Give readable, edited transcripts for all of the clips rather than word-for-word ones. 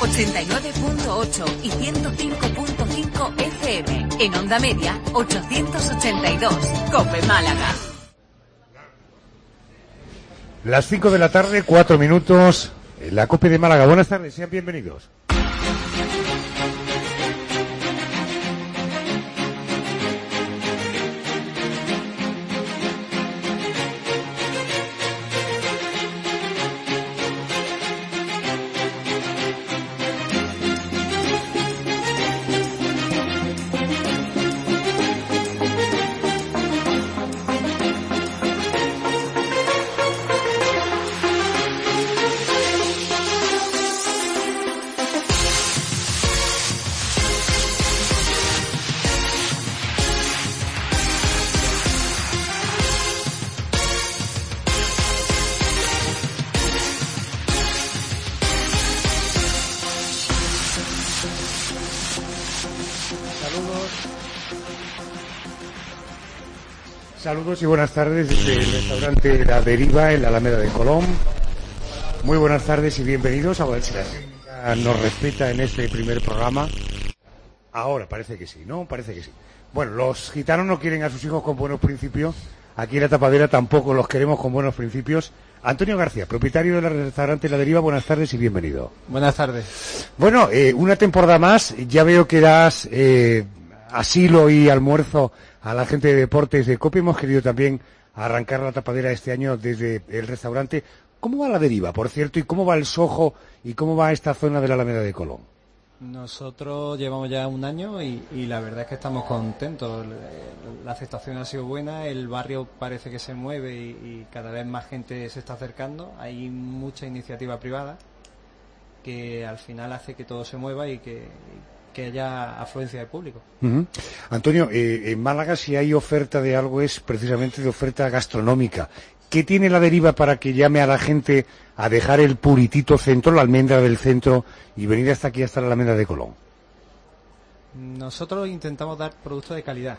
89.8 y 105.5 FM. En onda media, 882. COPE Málaga. Las 5 de la tarde, 4 minutos, en la COPE de Málaga. Buenas tardes, sean bienvenidos. Saludos y buenas tardes desde el restaurante La Deriva en la Alameda de Colón. Muy buenas tardes y bienvenidos. A ver si la técnica nos respeta en este primer programa. Ahora parece que sí, ¿no? Parece que sí. Bueno, los gitanos no quieren a sus hijos con buenos principios. Aquí en La Tapadera tampoco los queremos con buenos principios. Antonio García, propietario del restaurante La Deriva, buenas tardes y bienvenido. Buenas tardes. Bueno, una temporada más. Ya veo que das asilo y almuerzo a la gente de deportes de COPE. Hemos querido también arrancar La Tapadera este año desde el restaurante. ¿Cómo va La Deriva, por cierto? ¿Y cómo va el Sojo? ¿Y cómo va esta zona de la Alameda de Colón? Nosotros llevamos ya un año y la verdad es que estamos contentos. La aceptación ha sido buena, el barrio parece que se mueve y cada vez más gente se está acercando. Hay mucha iniciativa privada que al final hace que todo se mueva y que haya afluencia de público. Uh-huh. Antonio, en Málaga si hay oferta de algo es precisamente de oferta gastronómica. ¿Qué tiene La Deriva para que llame a la gente a dejar el puritito centro, la almendra del centro, y venir hasta aquí, hasta la Alameda de Colón? Nosotros intentamos dar productos de calidad,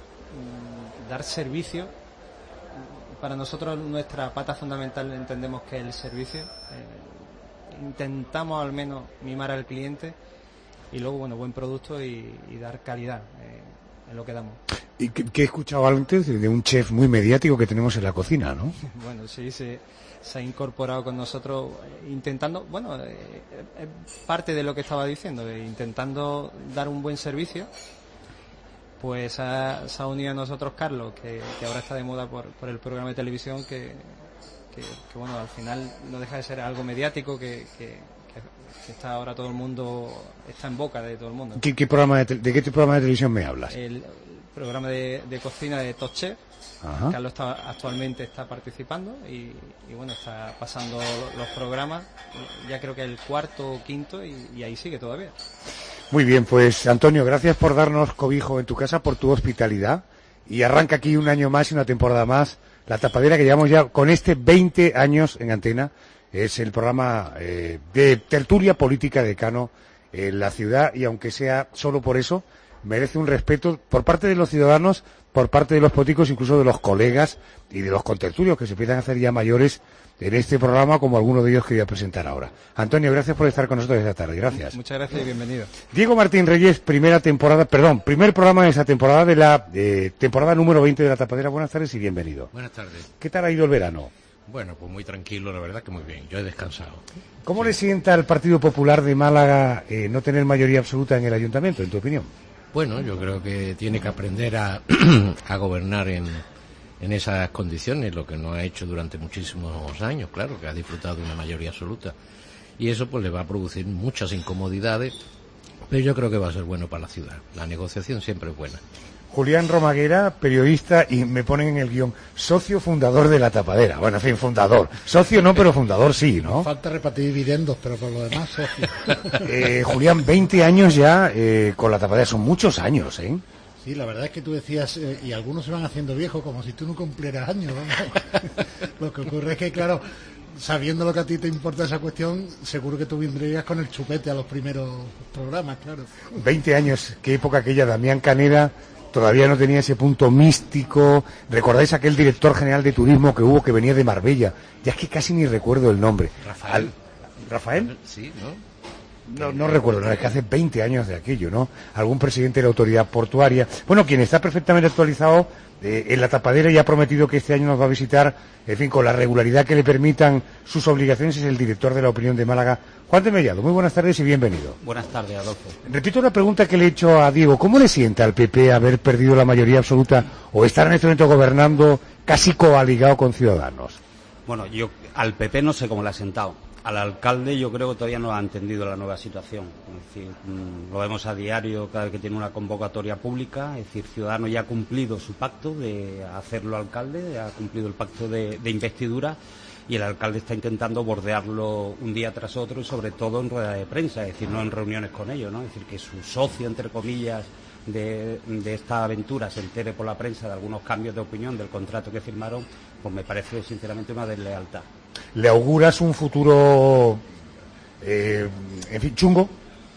dar servicio. Para nosotros nuestra pata fundamental entendemos que es el servicio. Intentamos al menos mimar al cliente y luego, bueno, buen producto y dar calidad en lo que damos. Y que he escuchado antes de un chef muy mediático que tenemos en la cocina, ¿no? Bueno, sí, se ha incorporado con nosotros intentando, bueno, es parte de lo que estaba diciendo, intentando dar un buen servicio. Pues se ha unido a nosotros Carlos, que ahora está de moda por el programa de televisión, que bueno, al final no deja de ser algo mediático, que está ahora todo el mundo, está en boca de todo el mundo. ¿De qué programa de televisión me hablas? El programa de cocina de Top Chef. Ajá. Carlos actualmente está participando y bueno, está pasando los programas, ya creo que el cuarto o quinto y ahí sigue todavía. Muy bien, pues Antonio, gracias por darnos cobijo en tu casa, por tu hospitalidad, y arranca aquí un año más y una temporada más La Tapadera, que llevamos ya con 20 años en antena. Es el programa de tertulia política de Cano en la ciudad, y aunque sea solo por eso, merece un respeto por parte de los ciudadanos, por parte de los políticos, incluso de los colegas y de los contertulios que se empiezan a hacer ya mayores en este programa, como alguno de ellos que voy a presentar ahora. Antonio, gracias por estar con nosotros esta tarde. Gracias. Muchas gracias y bienvenido. Diego Martín Reyes, primer programa de esta temporada, de la temporada número 20 de La Tapadera. Buenas tardes y bienvenido. Buenas tardes. ¿Qué tal ha ido el verano? Bueno, pues muy tranquilo, la verdad que muy bien. Yo he descansado. ¿Cómo le sienta al Partido Popular de Málaga no tener mayoría absoluta en el ayuntamiento, en tu opinión? Bueno, yo creo que tiene que aprender a gobernar en esas condiciones, lo que no ha hecho durante muchísimos años, claro, que ha disfrutado de una mayoría absoluta. Y eso pues le va a producir muchas incomodidades, pero yo creo que va a ser bueno para la ciudad. La negociación siempre es buena. Julián Romaguera, periodista, y me ponen en el guión, socio fundador de La Tapadera. Bueno, en fin, fundador. Socio no, pero fundador sí, ¿no? Falta repartir dividendos, pero por lo demás, socio. Julián, 20 años ya con La Tapadera, son muchos años, ¿eh? Sí, la verdad es que tú decías, y algunos se van haciendo viejos, como si tú no cumplieras años, ¿no? Lo que ocurre es que, claro, sabiendo lo que a ti te importa esa cuestión, seguro que tú vendrías con el chupete a los primeros programas, claro. 20 años, qué época aquella. Damián Canera todavía no tenía ese punto místico. ¿Recordáis aquel director general de turismo que hubo, que venía de Marbella? Ya es que casi ni recuerdo el nombre. Rafael. ¿Rafael? Sí, ¿no? No recuerdo, no, es que hace 20 años de aquello, ¿no? Algún presidente de la autoridad portuaria. Bueno, quien está perfectamente actualizado en la tapadera y ha prometido que este año nos va a visitar, en fin, con la regularidad que le permitan sus obligaciones, es el director de La Opinión de Málaga, Juan de Mellado. Muy buenas tardes y bienvenido. Buenas tardes, Adolfo. Repito la pregunta que le he hecho a Diego. ¿Cómo le sienta al PP haber perdido la mayoría absoluta o estar en este momento gobernando casi coaligado con Ciudadanos? Bueno, yo al PP no sé cómo le ha sentado. Al alcalde yo creo que todavía no ha entendido la nueva situación. Es decir, lo vemos a diario cada vez que tiene una convocatoria pública. Es decir, Ciudadanos ya ha cumplido su pacto de hacerlo alcalde, ha cumplido el pacto de investidura y el alcalde está intentando bordearlo un día tras otro y sobre todo en rueda de prensa, es decir, no en reuniones con ellos, ¿no? Es decir, que su socio, entre comillas, de esta aventura se entere por la prensa de algunos cambios de opinión del contrato que firmaron, pues me parece sinceramente una deslealtad. ¿Le auguras un futuro, en fin, chungo?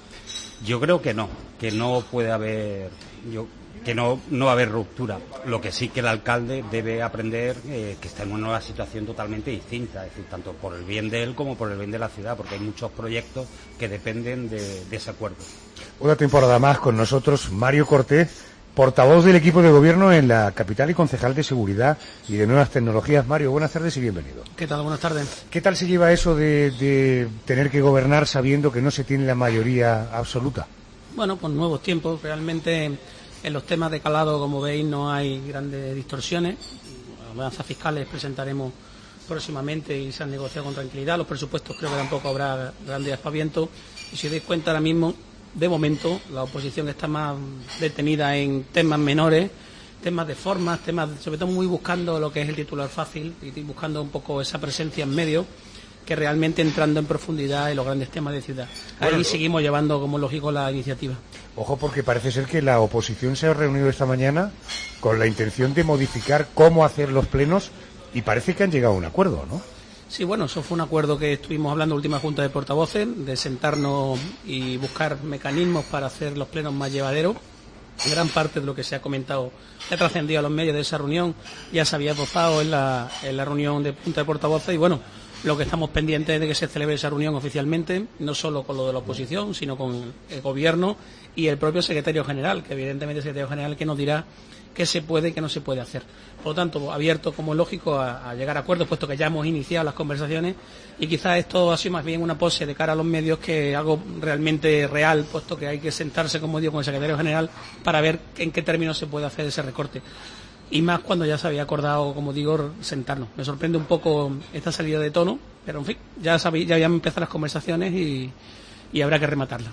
Yo creo que no puede haber, que no va a haber ruptura. Lo que sí que el alcalde debe aprender que está en una nueva situación totalmente distinta, es decir, tanto por el bien de él como por el bien de la ciudad, porque hay muchos proyectos que dependen de ese acuerdo. Una temporada más con nosotros, Mario Cortés, portavoz del equipo de gobierno en la capital y concejal de Seguridad y de Nuevas Tecnologías. Mario, buenas tardes y bienvenido. ¿Qué tal? Buenas tardes. ¿Qué tal se lleva eso de tener que gobernar sabiendo que no se tiene la mayoría absoluta? Bueno, pues nuevos tiempos. Realmente en los temas de calado, como veis, no hay grandes distorsiones. Las balanzas fiscales presentaremos próximamente y se han negociado con tranquilidad. Los presupuestos creo que tampoco habrá grandes aspavientos. Y si os dais cuenta ahora mismo, de momento, la oposición está más detenida en temas menores, temas de formas, temas sobre todo muy buscando lo que es el titular fácil y buscando un poco esa presencia en medio que realmente entrando en profundidad en los grandes temas de ciudad. Ahí seguimos llevando como lógico la iniciativa. Ojo, porque parece ser que la oposición se ha reunido esta mañana con la intención de modificar cómo hacer los plenos y parece que han llegado a un acuerdo, ¿no? Sí, bueno, eso fue un acuerdo que estuvimos hablando en la última Junta de Portavoces, de sentarnos y buscar mecanismos para hacer los plenos más llevaderos. Gran parte de lo que se ha comentado ha trascendido a los medios de esa reunión, ya se había votado en la reunión de Junta de Portavoces y bueno, lo que estamos pendientes es de que se celebre esa reunión oficialmente, no solo con lo de la oposición, sino con el Gobierno y el propio Secretario General, que evidentemente es el Secretario General que nos dirá qué se puede y qué no se puede hacer. Por lo tanto, abierto como es lógico a llegar a acuerdos, puesto que ya hemos iniciado las conversaciones y quizás esto ha sido más bien una pose de cara a los medios que algo realmente real, puesto que hay que sentarse, como digo, con el Secretario General para ver en qué términos se puede hacer ese recorte. Y más cuando ya se había acordado, como digo, sentarnos. Me sorprende un poco esta salida de tono, pero en fin, ya habían empezado las conversaciones y habrá que rematarlas.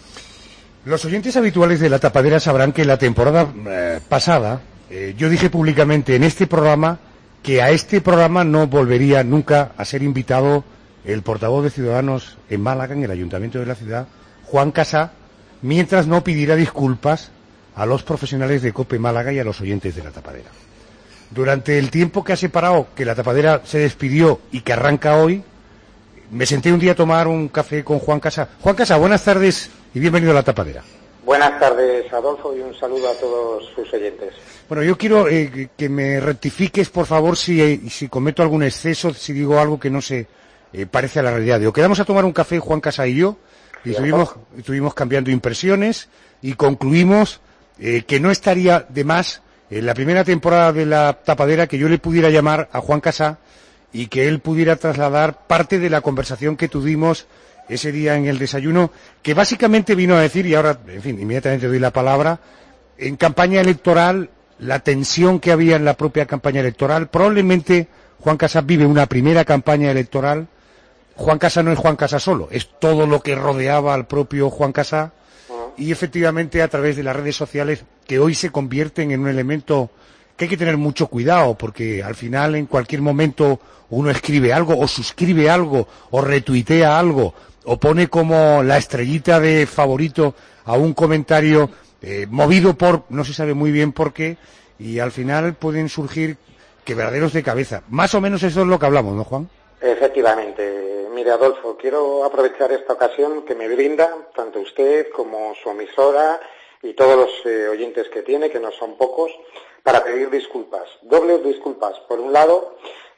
Los oyentes habituales de La Tapadera sabrán que la temporada pasada yo dije públicamente en este programa que a este programa no volvería nunca a ser invitado el portavoz de Ciudadanos en Málaga, en el Ayuntamiento de la ciudad, Juan Casá, mientras no pidiera disculpas a los profesionales de COPE Málaga y a los oyentes de La Tapadera. Durante el tiempo que ha separado que La Tapadera se despidió y que arranca hoy, me senté un día a tomar un café con Juan Casá. Juan Casá, buenas tardes y bienvenido a La Tapadera. Buenas tardes, Adolfo, y un saludo a todos sus oyentes. Bueno, yo quiero que me rectifiques, por favor, si cometo algún exceso, si digo algo que no se parece a la realidad. Digo, quedamos a tomar un café, Juan Casá y yo, y estuvimos cambiando impresiones y concluimos que no estaría de más en la primera temporada de La Tapadera que yo le pudiera llamar a Juan Casá y que él pudiera trasladar parte de la conversación que tuvimos ese día en el desayuno, que básicamente vino a decir, y ahora, en fin, inmediatamente doy la palabra, en campaña electoral, la tensión que había en la propia campaña electoral, probablemente Juan Casá vive una primera campaña electoral. Juan Casá no es Juan Casá solo, es todo lo que rodeaba al propio Juan Casá, y efectivamente a través de las redes sociales, que hoy se convierten en un elemento que hay que tener mucho cuidado, porque al final en cualquier momento uno escribe algo, o suscribe algo, o retuitea algo, o pone como la estrellita de favorito a un comentario movido por, no se sabe muy bien por qué, y al final pueden surgir quebraderos de cabeza. Más o menos eso es lo que hablamos, ¿no, Juan? Efectivamente. Mire, Adolfo, quiero aprovechar esta ocasión que me brinda tanto usted como su emisora y todos los oyentes que tiene, que no son pocos, para pedir disculpas. Dobles disculpas. Por un lado,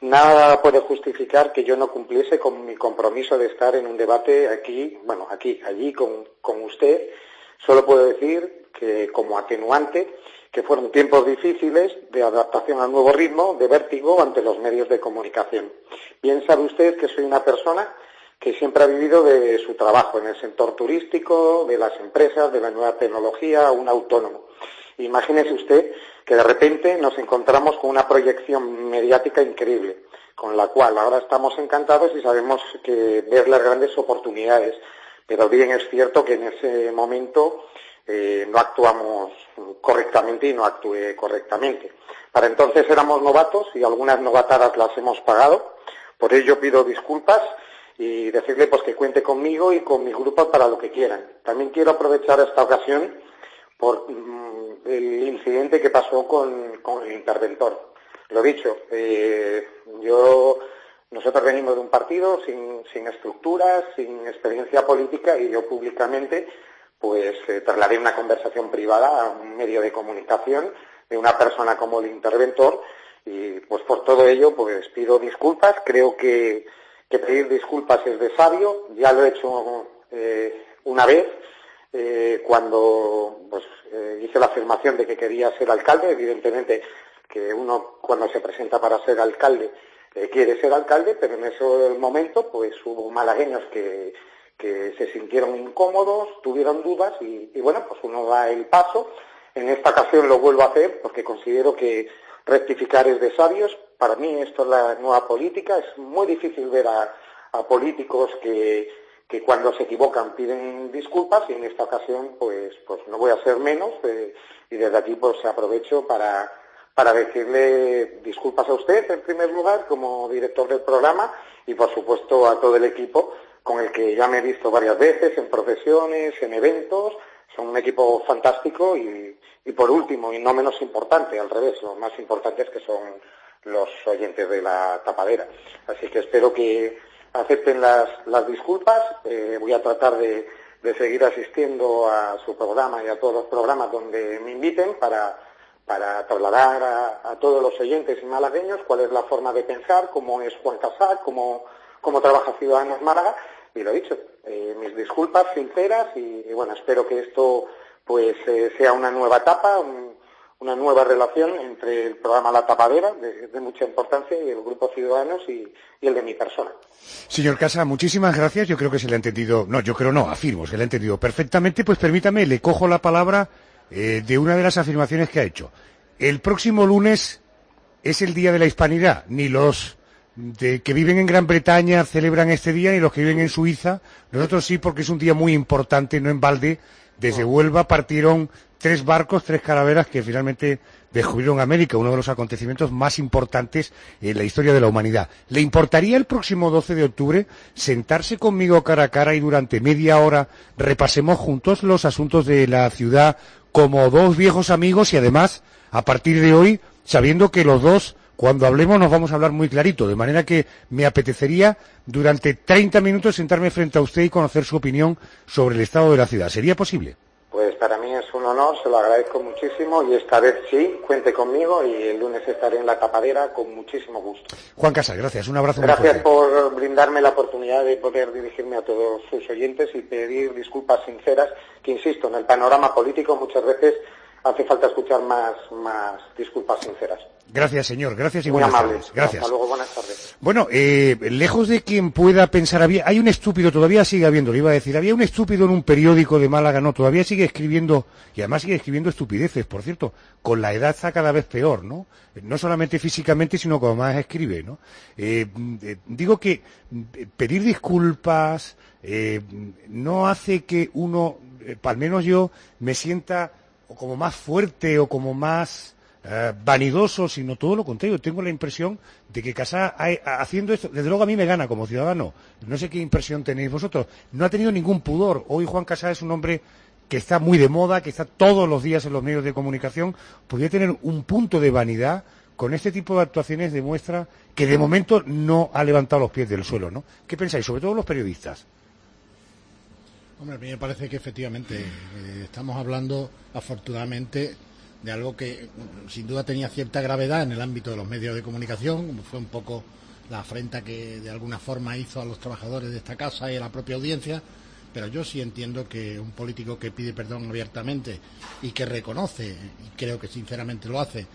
nada puede justificar que yo no cumpliese con mi compromiso de estar en un debate allí con usted. Solo puedo decir que, como atenuante, que fueron tiempos difíciles de adaptación al nuevo ritmo, de vértigo ante los medios de comunicación. Bien sabe usted que soy una persona que siempre ha vivido de su trabajo en el sector turístico, de las empresas, de la nueva tecnología, un autónomo. Imagínese usted que de repente nos encontramos con una proyección mediática increíble, con la cual ahora estamos encantados y sabemos que ver las grandes oportunidades, pero bien es cierto que en ese momento no actuamos correctamente y no actué correctamente. Para entonces éramos novatos y algunas novatadas las hemos pagado, por ello pido disculpas y decirle pues que cuente conmigo y con mi grupo para lo que quieran. También quiero aprovechar esta ocasión por el incidente que pasó con el interventor. Lo dicho, nosotros venimos de un partido sin estructuras, sin experiencia política, y yo públicamente pues trasladé una conversación privada a un medio de comunicación de una persona como el interventor, y pues por todo ello pues pido disculpas. Creo que pedir disculpas es de sabio. Ya lo he hecho una vez cuando hice la afirmación de que quería ser alcalde. Evidentemente que uno, cuando se presenta para ser alcalde, quiere ser alcalde, pero en ese momento pues hubo malagueños que se sintieron incómodos, tuvieron dudas y bueno, pues uno da el paso. En esta ocasión lo vuelvo a hacer porque considero que rectificar es de sabios. Para mí esto es la nueva política. Es muy difícil ver a políticos que cuando se equivocan piden disculpas, y en esta ocasión pues no voy a ser menos, y desde aquí pues aprovecho para decirle disculpas a usted en primer lugar como director del programa, y por supuesto a todo el equipo con el que ya me he visto varias veces en procesiones, en eventos. Son un equipo fantástico y por último, y no menos importante, al revés, lo más importante es que son los oyentes de La Tapadera. Así que espero que acepten las disculpas. Voy a tratar de seguir asistiendo a su programa y a todos los programas donde me inviten para trasladar a todos los oyentes y malagueños cuál es la forma de pensar, cómo es Juan Casal, cómo trabaja Ciudadanos Málaga. Y lo dicho, mis disculpas sinceras y bueno, espero que esto pues sea una nueva etapa, una nueva relación entre el programa La Tapadera, de mucha importancia, y el Grupo Ciudadanos y el de mi persona. Señor Casa, muchísimas gracias. Yo creo que se le ha entendido, afirmo, se le ha entendido perfectamente. Pues permítame, le cojo la palabra de una de las afirmaciones que ha hecho. El próximo lunes es el Día de la Hispanidad. Ni los que viven en Gran Bretaña celebran este día, ni los que viven en Suiza. Nosotros sí, porque es un día muy importante, no en balde. Desde Huelva partieron 3 barcos, 3 carabelas que finalmente descubrieron América, uno de los acontecimientos más importantes en la historia de la humanidad. ¿Le importaría el próximo 12 de octubre sentarse conmigo cara a cara y durante media hora repasemos juntos los asuntos de la ciudad como 2 viejos amigos, y además, a partir de hoy, sabiendo que los dos, cuando hablemos, nos vamos a hablar muy clarito, de manera que me apetecería durante 30 minutos sentarme frente a usted y conocer su opinión sobre el estado de la ciudad? ¿Sería posible? Pues para mí es un honor, se lo agradezco muchísimo, y esta vez sí, cuente conmigo, y el lunes estaré en La Tapadera con muchísimo gusto. Juan Casal, gracias, un abrazo muy fuerte. Gracias por brindarme la oportunidad de poder dirigirme a todos sus oyentes y pedir disculpas sinceras, que insisto, en el panorama político muchas veces hace falta escuchar más disculpas sinceras. Gracias, señor. Gracias y muy buenas amables. tardes. Gracias. Hasta luego, buenas tardes. Bueno, lejos de quien pueda pensar, hay un estúpido, todavía sigue habiendo, le iba a decir, había un estúpido en un periódico de Málaga, no, todavía sigue escribiendo, y además sigue escribiendo estupideces, por cierto, con la edad está cada vez peor, ¿no? No solamente físicamente, sino como más escribe, ¿no? Digo que pedir disculpas no hace que uno, al menos yo, me sienta o como más fuerte o como más vanidoso, sino todo lo contrario. Tengo la impresión de que Casá, haciendo esto, desde luego a mí me gana como ciudadano. No sé qué impresión tenéis vosotros. No ha tenido ningún pudor. Hoy Juan Casá es un hombre que está muy de moda, que está todos los días en los medios de comunicación. Podría tener un punto de vanidad. Con este tipo de actuaciones demuestra que de momento no ha levantado los pies del suelo, ¿no? ¿Qué pensáis? Sobre todo los periodistas. Hombre, a mí me parece que efectivamente estamos hablando, afortunadamente, de algo que sin duda tenía cierta gravedad en el ámbito de los medios de comunicación, como fue un poco la afrenta que de alguna forma hizo a los trabajadores de esta casa y a la propia audiencia, pero yo sí entiendo que un político que pide perdón abiertamente y que reconoce, y creo que sinceramente lo hace,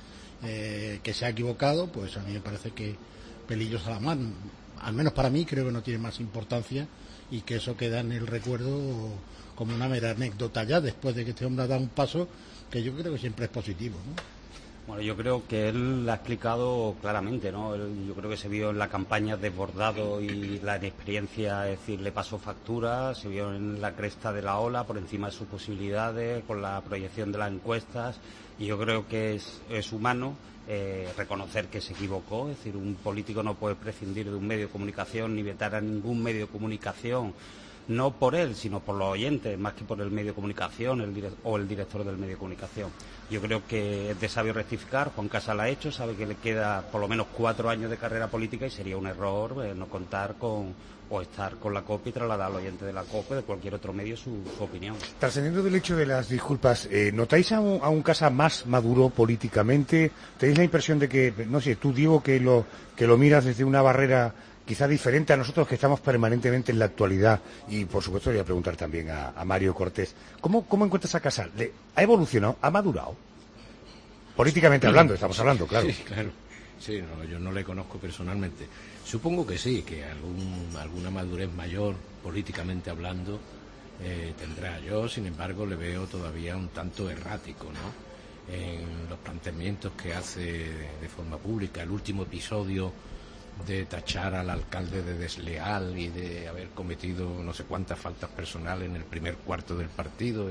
que se ha equivocado, pues a mí me parece que pelillos a la mano, al menos para mí creo que no tiene más importancia y que eso queda en el recuerdo como una mera anécdota ya después de que este hombre ha dado un paso que yo creo que siempre es positivo, ¿no? Bueno, yo creo que él lo ha explicado claramente, ¿no? Yo creo que se vio en la campaña desbordado y la inexperiencia, es decir, le pasó factura, se vio en la cresta de la ola, por encima de sus posibilidades, con la proyección de las encuestas, y yo creo que es humano reconocer que se equivocó, es decir, un político no puede prescindir de un medio de comunicación ni vetar a ningún medio de comunicación, no por él, sino por los oyentes, más que por el medio de comunicación o el director del medio de comunicación. Yo creo que es de sabio rectificar. Juan Casal lo ha hecho, sabe que le queda por lo menos 4 años de carrera política y sería un error no contar con o estar con la COPE y trasladar al oyente de la COPE de cualquier otro medio su opinión. Trascendiendo del hecho de las disculpas, ¿notáis a un Casal más maduro políticamente? ¿Tenéis la impresión de que, no sé, tú, Diego, que lo miras desde una barrera quizá diferente a nosotros que estamos permanentemente en la actualidad? Y por supuesto voy a preguntar también a Mario Cortés, ¿cómo encuentras a Casal? ¿Ha evolucionado? ¿Ha madurado? Políticamente hablando, estamos hablando, claro. Sí, claro. Sí, no, yo no le conozco personalmente. Supongo que sí, que alguna madurez mayor, políticamente hablando, tendrá. Yo, sin embargo, le veo todavía un tanto errático, ¿no? En los planteamientos que hace de forma pública. El último episodio de tachar al alcalde de desleal y de haber cometido no sé cuántas faltas personales en el primer cuarto del partido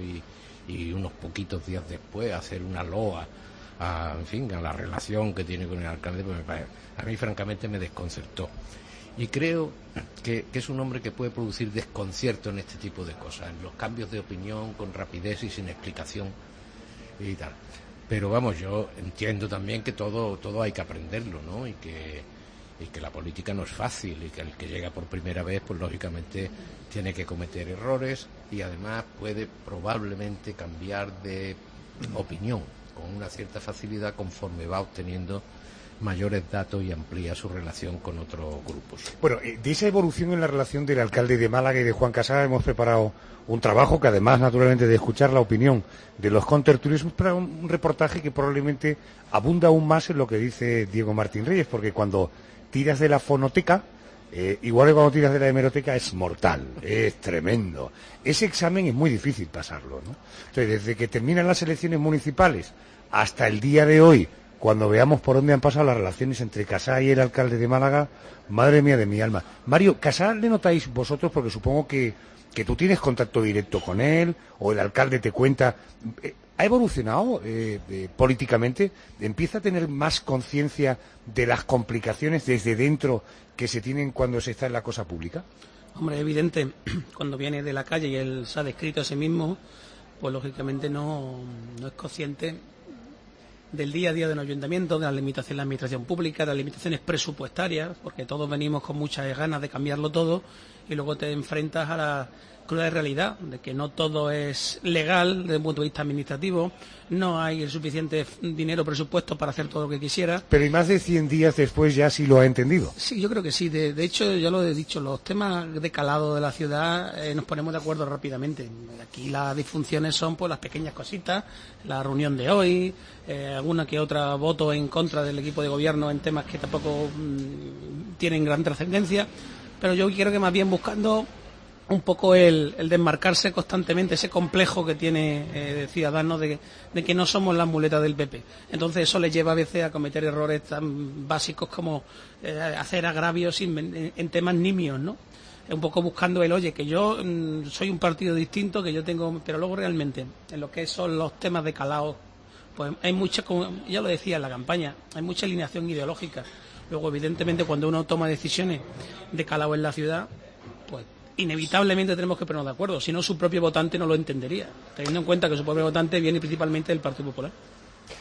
y unos poquitos días después hacer una loa a la relación que tiene con el alcalde, pues a mí francamente me desconcertó. Y creo que es un hombre que puede producir desconcierto en este tipo de cosas, en los cambios de opinión con rapidez y sin explicación y tal. Pero vamos, yo entiendo también que todo hay que aprenderlo, ¿no? Y que la política no es fácil y que el que llega por primera vez, pues lógicamente tiene que cometer errores y además puede probablemente cambiar de opinión con una cierta facilidad conforme va obteniendo mayores datos y amplía su relación con otros grupos. Bueno, de esa evolución en la relación del alcalde de Málaga y de Juan Casal hemos preparado un trabajo que, además, naturalmente, de escuchar la opinión de los contertulios, es un reportaje que probablemente abunda aún más en lo que dice Diego Martín Reyes, porque cuando tiras de la fonoteca, igual que cuando tiras de la hemeroteca, es mortal, es tremendo. Ese examen es muy difícil pasarlo, ¿no? Entonces, desde que terminan las elecciones municipales hasta el día de hoy, cuando veamos por dónde han pasado las relaciones entre Casal y el alcalde de Málaga, madre mía de mi alma. Mario, ¿Casal le notáis vosotros? Porque supongo que tú tienes contacto directo con él, o el alcalde te cuenta. ¿Ha evolucionado políticamente? ¿Empieza a tener más conciencia de las complicaciones desde dentro que se tienen cuando se está en la cosa pública? Hombre, es evidente, cuando viene de la calle y él se ha descrito a sí mismo, pues lógicamente no es consciente del día a día de un ayuntamiento, de las limitaciones de la administración pública, de las limitaciones presupuestarias, porque todos venimos con muchas ganas de cambiarlo todo y luego te enfrentas a la cruda realidad de que no todo es legal desde un punto de vista administrativo, no hay el suficiente dinero presupuesto para hacer todo lo que quisiera. Pero y más de 100 días después ya sí lo ha entendido. Sí, yo creo que sí. De hecho, ya lo he dicho, los temas de calado de la ciudad nos ponemos de acuerdo rápidamente. Aquí las disfunciones son pues las pequeñas cositas, la reunión de hoy, alguna que otra voto en contra del equipo de gobierno en temas que tampoco tienen gran trascendencia, pero yo quiero que más bien buscando un poco el desmarcarse constantemente, ese complejo que tiene Ciudadanos de que no somos las muletas del PP. Entonces eso les lleva a veces a cometer errores tan básicos como hacer agravios en temas nimios, ¿no? Un poco buscando que yo soy un partido distinto, que yo tengo, pero luego realmente en lo que son los temas de calado, pues hay mucha, como ya lo decía en la campaña, hay mucha alineación ideológica. Luego, evidentemente, cuando uno toma decisiones de calado en la ciudad, pues inevitablemente tenemos que ponernos de acuerdo, si no su propio votante no lo entendería, teniendo en cuenta que su propio votante viene principalmente del Partido Popular.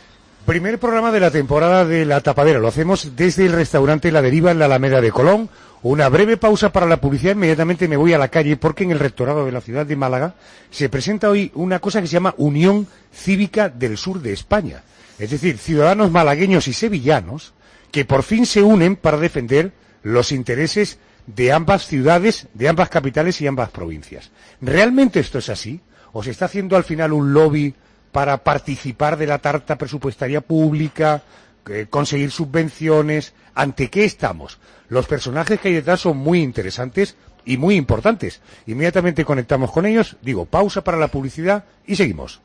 Primer programa de la temporada de La Tapadera, lo hacemos desde el restaurante La Deriva en la Alameda de Colón, Una breve pausa para la publicidad, inmediatamente me voy a la calle porque en el rectorado de la ciudad de Málaga se presenta hoy una cosa que se llama Unión Cívica del Sur de España. Es decir, ciudadanos malagueños y sevillanos que por fin se unen para defender los intereses de ambas ciudades, de ambas capitales y ambas provincias. ¿Realmente esto es así? ¿O se está haciendo al final un lobby para participar de la tarta presupuestaria pública, conseguir subvenciones? ¿Ante qué estamos? Los personajes que hay detrás son muy interesantes y muy importantes. Inmediatamente conectamos con ellos, digo, pausa para la publicidad y seguimos.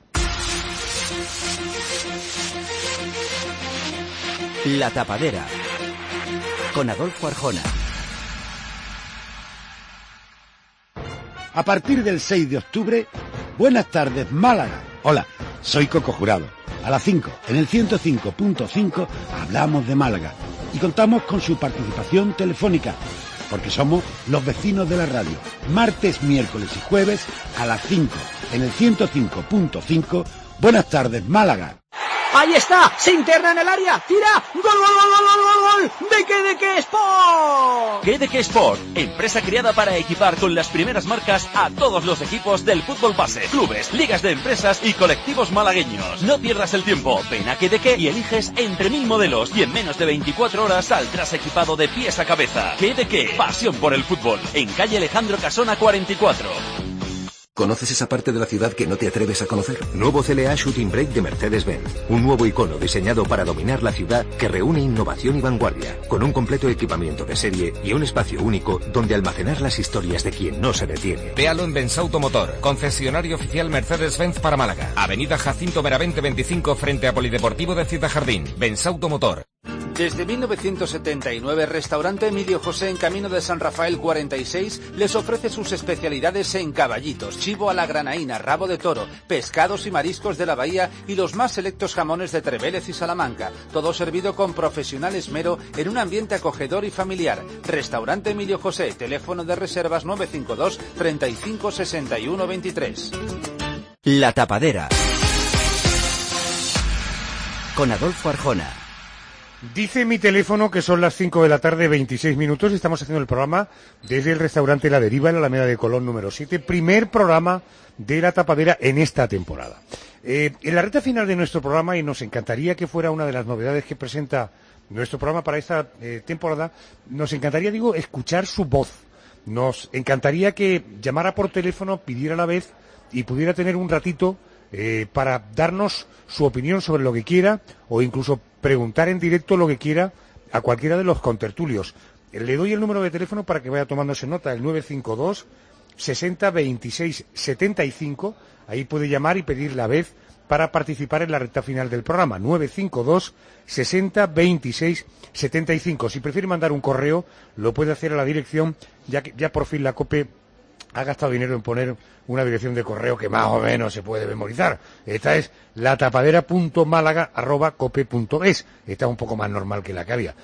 La Tapadera, con Adolfo Arjona. A partir del 6 de octubre, Buenas tardes, Málaga. Hola, soy Coco Jurado. A las 5, en el 105.5, hablamos de Málaga. Y contamos con su participación telefónica, porque somos los vecinos de la radio. Martes, miércoles y jueves, a las 5, en el 105.5, Buenas tardes, Málaga. ¡Ahí está! ¡Se interna en el área! ¡Tira! ¡Gol, gol, gol, gol, gol, gol! ¡De qué Sport! GDK Sport, empresa creada para equipar con las primeras marcas a todos los equipos del fútbol base, clubes, ligas de empresas y colectivos malagueños. No pierdas el tiempo, ven a GDK y eliges entre 1000 modelos y en menos de 24 horas saldrás equipado de pies a cabeza. GDK, pasión por el fútbol, en calle Alejandro Casona 44. ¿Conoces esa parte de la ciudad que no te atreves a conocer? Nuevo CLA Shooting Brake de Mercedes-Benz. Un nuevo icono diseñado para dominar la ciudad que reúne innovación y vanguardia, con un completo equipamiento de serie y un espacio único donde almacenar las historias de quien no se detiene. Véalo en Bensauto Motor, concesionario oficial Mercedes-Benz para Málaga. Avenida Jacinto Meravente 25 frente a Polideportivo de Ciudad Jardín. Bensauto Motor. Desde 1979, Restaurante Emilio José en Camino de San Rafael 46 les ofrece sus especialidades en caballitos, chivo a la granaína, rabo de toro, pescados y mariscos de la bahía y los más selectos jamones de Trevélez y Salamanca. Todo servido con profesional esmero en un ambiente acogedor y familiar. Restaurante Emilio José, teléfono de reservas 952 35 61 23. La Tapadera, con Adolfo Arjona. Dice mi teléfono que son las 5 de la tarde, 26 minutos. Estamos haciendo el programa desde el restaurante La Deriva, en la Alameda de Colón número 7. Primer programa de La Tapadera en esta temporada. En la recta final de nuestro programa, y nos encantaría que fuera una de las novedades que presenta nuestro programa para esta temporada, nos encantaría, escuchar su voz. Nos encantaría que llamara por teléfono, pidiera la vez y pudiera tener un ratito para darnos su opinión sobre lo que quiera o incluso preguntar en directo lo que quiera a cualquiera de los contertulios. Le doy el número de teléfono para que vaya tomándose nota, el 952 60 26 75. Ahí puede llamar y pedir la vez para participar en la recta final del programa. 952 60 26 75. Si prefiere mandar un correo, lo puede hacer a la dirección, ya que ya por fin la COPE ha gastado dinero en poner una dirección de correo que más o menos se puede memorizar. Esta es latapadera.málaga@cope.es. Esta es un poco más normal que la que había.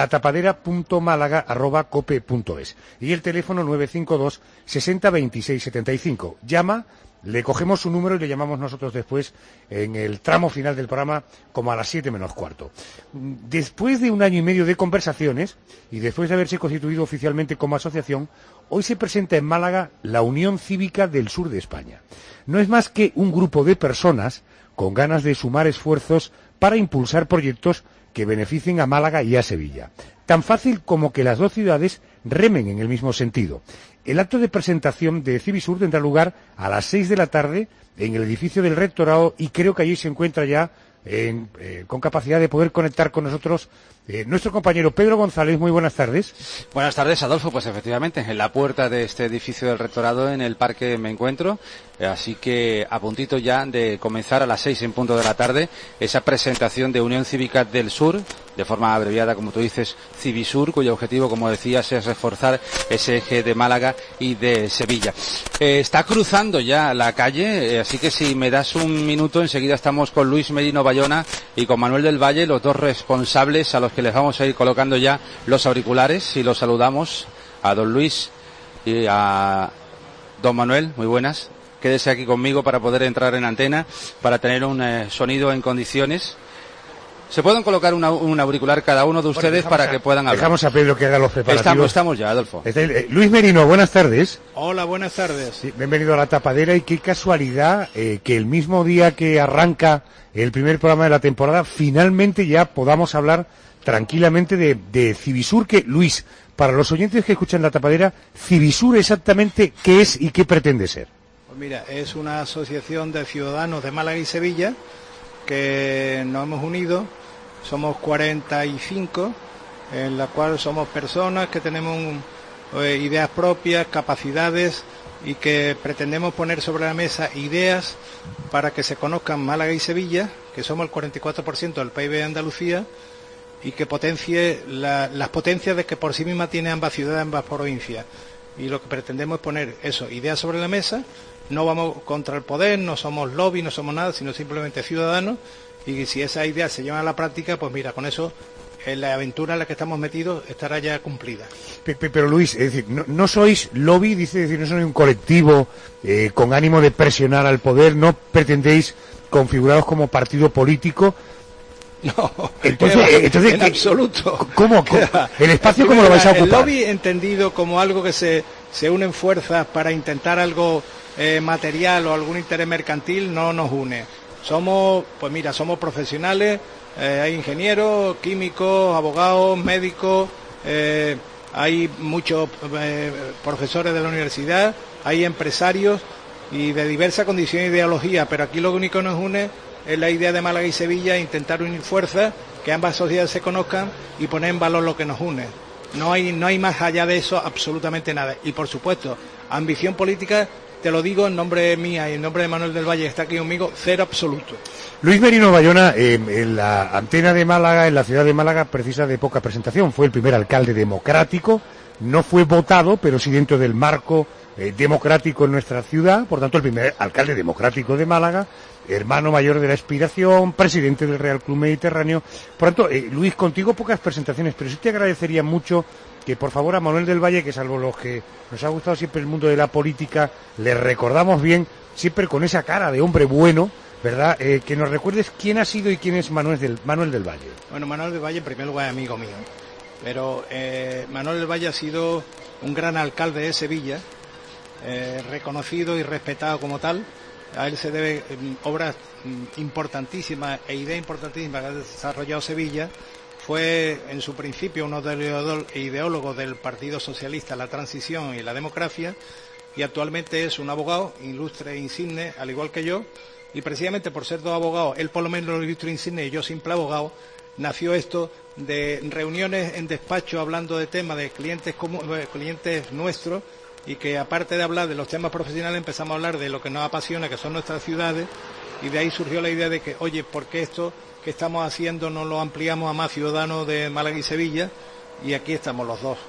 latapadera.málaga@cope.es. Y el teléfono 952 60 26 75. Llama, le cogemos su número y le llamamos nosotros después en el tramo final del programa, como a las 7 menos cuarto. Después de un año y medio de conversaciones y después de haberse constituido oficialmente como asociación, hoy se presenta en Málaga la Unión Cívica del Sur de España. No es más que un grupo de personas con ganas de sumar esfuerzos para impulsar proyectos que beneficien a Málaga y a Sevilla. Tan fácil como que las dos ciudades remen en el mismo sentido. El acto de presentación de Civisur tendrá lugar a las 6 de la tarde en el edificio del Rectorado y creo que allí se encuentra ya con capacidad de poder conectar con nosotros nuestro compañero Pedro González. Muy buenas tardes. Buenas tardes, Adolfo. Pues efectivamente, en la puerta de este edificio del Rectorado, en el parque me encuentro, así que a puntito ya de comenzar a las 6 en punto de la tarde esa presentación de Unión Cívica del Sur, de forma abreviada, como tú dices, Civisur, cuyo objetivo, como decías, es reforzar ese eje de Málaga y de Sevilla. Está cruzando ya la calle, así que si me das un minuto, enseguida estamos con Luis Merino Bayona y con Manuel del Valle, los dos responsables a los que les vamos a ir colocando ya los auriculares, y los saludamos a don Luis y a don Manuel. Muy buenas. Quédese aquí conmigo para poder entrar en antena, para tener un sonido en condiciones. Se pueden colocar un auricular cada uno de ustedes para que puedan hablar. Dejamos a Pedro que haga los preparativos. Estamos ya, Adolfo. Luis Merino, buenas tardes. Hola, buenas tardes. Sí, bienvenido a La Tapadera, y qué casualidad que el mismo día que arranca el primer programa de la temporada, finalmente ya podamos hablar tranquilamente de Civisur, que, Luis, para los oyentes que escuchan La Tapadera, Civisur exactamente qué es y qué pretende ser. Pues mira, es una asociación de ciudadanos de Málaga y Sevilla que nos hemos unido, somos 45, en la cual somos personas que tenemos ideas propias, capacidades, y que pretendemos poner sobre la mesa ideas para que se conozcan Málaga y Sevilla, que somos el 44% del PIB de Andalucía, y que potencie las potencias de que por sí misma tiene ambas ciudades, ambas provincias. Y lo que pretendemos es poner eso, ideas sobre la mesa. No vamos contra el poder, no somos lobby, no somos nada, sino simplemente ciudadanos, y si esas ideas se llevan a la práctica, pues mira, con eso la aventura en la que estamos metidos estará ya cumplida. Pero Luis, es decir, no sois lobby, no sois un colectivo con ánimo de presionar al poder, no pretendéis configuraros como partido político. No, entonces en absoluto. ¿Cómo? ¿El espacio cómo lo vais a ocupar? El lobby entendido como algo que se unen fuerzas para intentar algo material o algún interés mercantil, no nos une. Somos profesionales, hay ingenieros, químicos, abogados, médicos, hay muchos profesores de la universidad, hay empresarios y de diversas condiciones e ideologías, pero aquí lo único que nos une es la idea de Málaga y Sevilla, intentar unir fuerzas, que ambas sociedades se conozcan y poner en valor lo que nos une. No hay más allá de eso absolutamente nada. Y por supuesto, ambición política, te lo digo en nombre mía y en nombre de Manuel del Valle, que está aquí conmigo, cero absoluto. Luis Merino Bayona, en la antena de Málaga, en la ciudad de Málaga, precisa de poca presentación. Fue el primer alcalde democrático, no fue votado, pero sí dentro del marco democrático en nuestra ciudad, por tanto el primer alcalde democrático de Málaga, hermano mayor de la Aspiración, presidente del Real Club Mediterráneo. Por tanto, Luis, contigo pocas presentaciones, pero sí te agradecería mucho que por favor a Manuel del Valle, que salvo los que nos ha gustado siempre el mundo de la política, le recordamos bien, siempre con esa cara de hombre bueno, ¿verdad? Que nos recuerdes quién ha sido y quién es Manuel del Valle. Bueno, Manuel del Valle en primer lugar es amigo mío, pero Manuel del Valle ha sido un gran alcalde de Sevilla, reconocido y respetado como tal. A él se debe obras importantísimas e ideas importantísimas que ha desarrollado Sevilla. Fue en su principio uno de los ideólogos del Partido Socialista, la transición y la democracia, y actualmente es un abogado ilustre e insigne, al igual que yo, y precisamente por ser dos abogados, él por lo menos ilustre e insigne y yo simple abogado, nació esto de reuniones en despacho hablando de temas de clientes nuestros, y que aparte de hablar de los temas profesionales empezamos a hablar de lo que nos apasiona, que son nuestras ciudades, y de ahí surgió la idea de que, oye, ¿por qué esto que estamos haciendo no lo ampliamos a más ciudadanos de Málaga y Sevilla? Y aquí estamos los dos.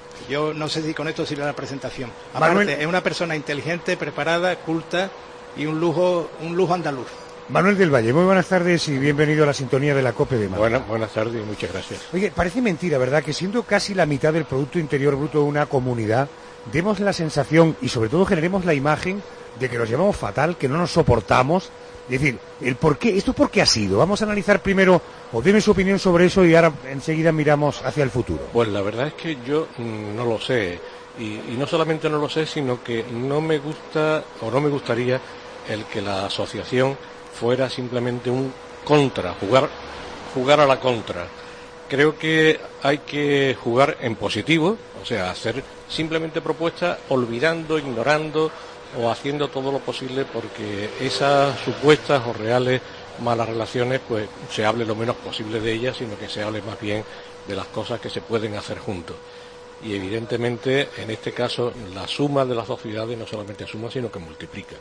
Yo no sé si con esto sirve la presentación. Aparte, Manuel, es una persona inteligente, preparada, culta y un lujo andaluz. Manuel del Valle, muy buenas tardes y bienvenido a la sintonía de la COPE de Málaga. Buenas tardes y muchas gracias. Oye, parece mentira, ¿verdad?, que siendo casi la mitad del Producto Interior Bruto de una comunidad, demos la sensación y sobre todo generemos la imagen de que nos llevamos fatal, que no nos soportamos. Es decir, el por qué, ¿esto por qué ha sido? Vamos a analizar primero, o deme su opinión sobre eso y ahora enseguida miramos hacia el futuro. Pues la verdad es que yo no lo sé, y no solamente no lo sé, sino que no me gusta o no me gustaría el que la asociación fuera simplemente un contra, jugar a la contra. Creo que hay que jugar en positivo, o sea, hacer simplemente propuestas olvidando, ignorando o haciendo todo lo posible porque esas supuestas o reales malas relaciones, pues se hable lo menos posible de ellas, sino que se hable más bien de las cosas que se pueden hacer juntos. Y evidentemente, en este caso, la suma de las dos ciudades no solamente suma, sino que multiplica.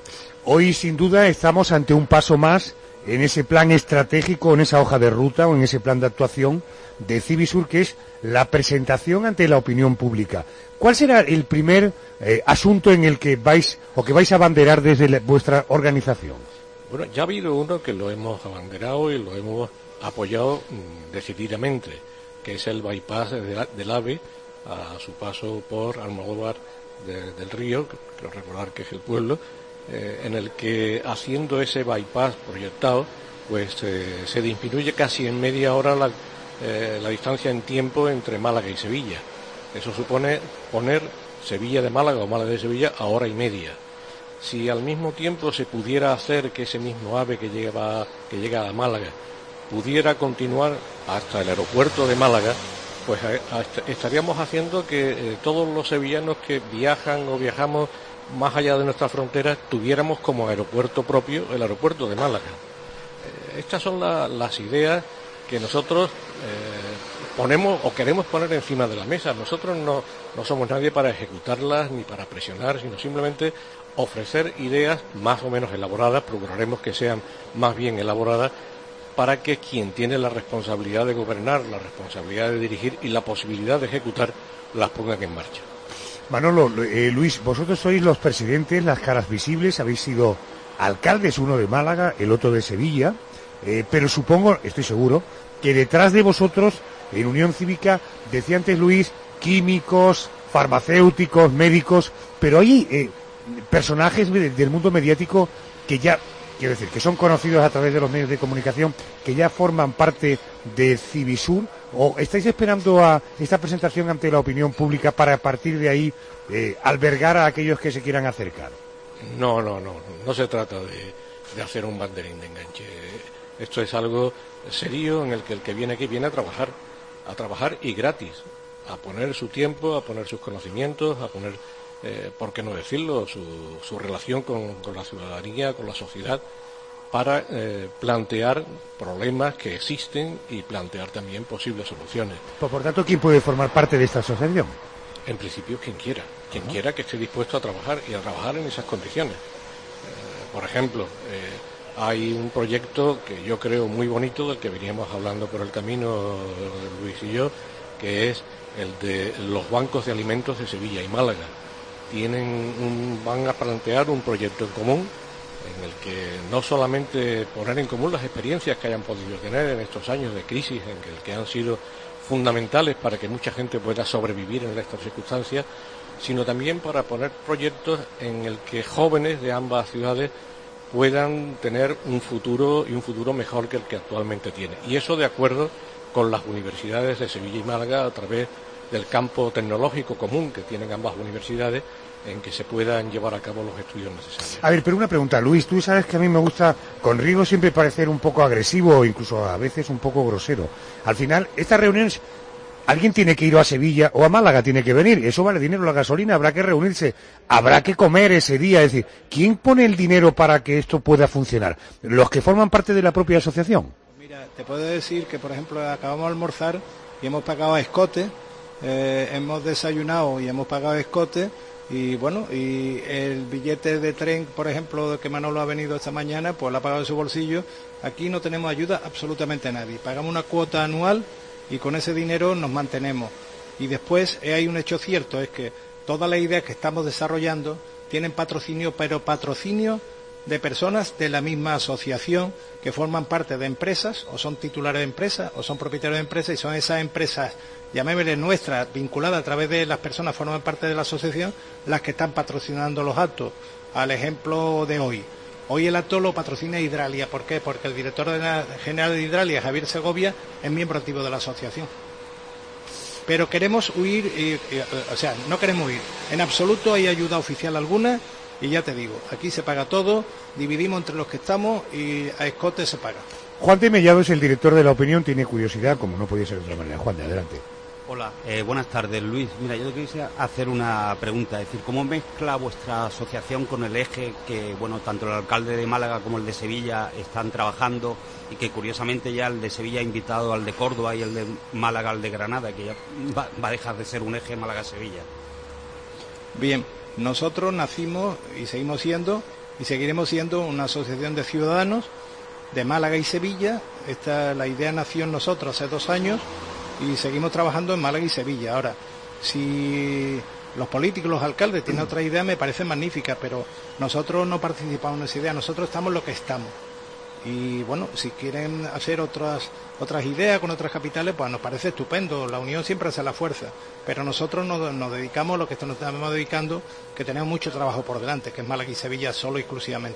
Hoy, sin duda, estamos ante un paso más en ese plan estratégico, en esa hoja de ruta o en ese plan de actuación de Civisur, que es la presentación ante la opinión pública. ¿Cuál será el primer asunto en el que vais a abanderar desde vuestra organización? Bueno, ya ha habido uno que lo hemos abanderado y lo hemos apoyado decididamente, que es el bypass del AVE a su paso por Almodóvar del Río, creo recordar que es el pueblo, en el que haciendo ese bypass proyectado pues se disminuye casi en media hora la distancia en tiempo entre Málaga y Sevilla. Eso supone poner Sevilla de Málaga o Málaga de Sevilla a hora y media. Si al mismo tiempo se pudiera hacer que ese mismo AVE que llega a Málaga pudiera continuar hasta el aeropuerto de Málaga, pues estaríamos haciendo que todos los sevillanos que viajan o viajamos más allá de nuestras fronteras tuviéramos como aeropuerto propio el aeropuerto de Málaga. Estas son las ideas que nosotros ponemos o queremos poner encima de la mesa. Nosotros no somos nadie para ejecutarlas ni para presionar, sino simplemente ofrecer ideas más o menos elaboradas, procuraremos que sean más bien elaboradas, para que quien tiene la responsabilidad de gobernar, la responsabilidad de dirigir y la posibilidad de ejecutar, las pongan en marcha. Manolo, Luis, vosotros sois los presidentes, las caras visibles, habéis sido alcaldes, uno de Málaga, el otro de Sevilla, pero supongo, estoy seguro, que detrás de vosotros, en Unión Cívica, decía antes Luis, químicos, farmacéuticos, médicos, pero hay personajes del mundo mediático que ya, quiero decir, que son conocidos a través de los medios de comunicación, que ya forman parte de Civisur, o estáis esperando a esta presentación ante la opinión pública para a partir de ahí albergar a aquellos que se quieran acercar. No se trata de hacer un banderín de enganche. Esto es algo serio en el que viene aquí viene a trabajar y gratis, a poner su tiempo, a poner sus conocimientos, a poner, por qué no decirlo, su relación con la ciudadanía, con la sociedad, para plantear problemas que existen y plantear también posibles soluciones. Por tanto, ¿quién puede formar parte de esta asociación? En principio, quien quiera que esté dispuesto a trabajar y a trabajar en esas condiciones. Por ejemplo, hay un proyecto que yo creo muy bonito, del que veníamos hablando por el camino Luis y yo, que es el de los bancos de alimentos de Sevilla y Málaga. Van a plantear un proyecto en común, en el que no solamente poner en común las experiencias que hayan podido tener en estos años de crisis, en el que han sido fundamentales para que mucha gente pueda sobrevivir en estas circunstancias, sino también para poner proyectos en el que jóvenes de ambas ciudades puedan tener un futuro y un futuro mejor que el que actualmente tienen. Y eso de acuerdo con las universidades de Sevilla y Málaga, a través del campo tecnológico común que tienen ambas universidades, en que se puedan llevar a cabo los estudios necesarios. A ver, pero una pregunta, Luis, tú sabes que a mí me gusta, con Rigo, siempre parecer un poco agresivo o incluso a veces un poco grosero. Al final, estas reuniones, alguien tiene que ir a Sevilla o a Málaga, tiene que venir, eso vale dinero, la gasolina, habrá que reunirse, habrá que comer ese día, es decir, ¿quién pone el dinero para que esto pueda funcionar? ¿Los que forman parte de la propia asociación? Mira, te puedo decir que, por ejemplo, acabamos de almorzar y hemos pagado a escote, hemos desayunado y hemos pagado a escote. Y bueno, y el billete de tren, por ejemplo, que Manolo ha venido esta mañana, pues lo ha pagado de su bolsillo. Aquí no tenemos ayuda absolutamente a nadie. Pagamos una cuota anual y con ese dinero nos mantenemos. Y después hay un hecho cierto, es que todas las ideas que estamos desarrollando tienen patrocinio, pero patrocinio de personas de la misma asociación que forman parte de empresas, o son titulares de empresas, o son propietarios de empresas, y son esas empresas, llamémosle nuestras, vinculadas a través de las personas que forman parte de la asociación, las que están patrocinando los actos. Al ejemplo de hoy. Hoy el acto lo patrocina Hidralia. ¿Por qué? Porque el director general de Hidralia, Javier Segovia, es miembro activo de la asociación. Pero queremos huir, no queremos huir. En absoluto hay ayuda oficial alguna. Y ya te digo, aquí se paga todo, dividimos entre los que estamos y a escote se paga. Juan de Mellado es el director de La Opinión, tiene curiosidad, como no podía ser de otra manera. Juan de, adelante. Hola, buenas tardes, Luis. Mira, yo te quisiera hacer una pregunta, es decir, ¿cómo mezcla vuestra asociación con el eje que, bueno, tanto el alcalde de Málaga como el de Sevilla están trabajando y que curiosamente ya el de Sevilla ha invitado al de Córdoba y el de Málaga al de Granada, que ya va a dejar de ser un eje Málaga-Sevilla? Bien. Nosotros nacimos y seguimos siendo y seguiremos siendo una asociación de ciudadanos de Málaga y Sevilla. La idea nació en nosotros hace 2 años y seguimos trabajando en Málaga y Sevilla. Ahora, si los políticos, los alcaldes tienen otra idea, me parece magnífica, pero nosotros no participamos en esa idea, nosotros estamos lo que estamos. Y bueno, si quieren hacer otras ideas con otras capitales, pues nos parece estupendo, la unión siempre hace la fuerza, pero nosotros nos dedicamos a lo que nos estamos dedicando, que tenemos mucho trabajo por delante, que es Málaga y Sevilla solo exclusivamente.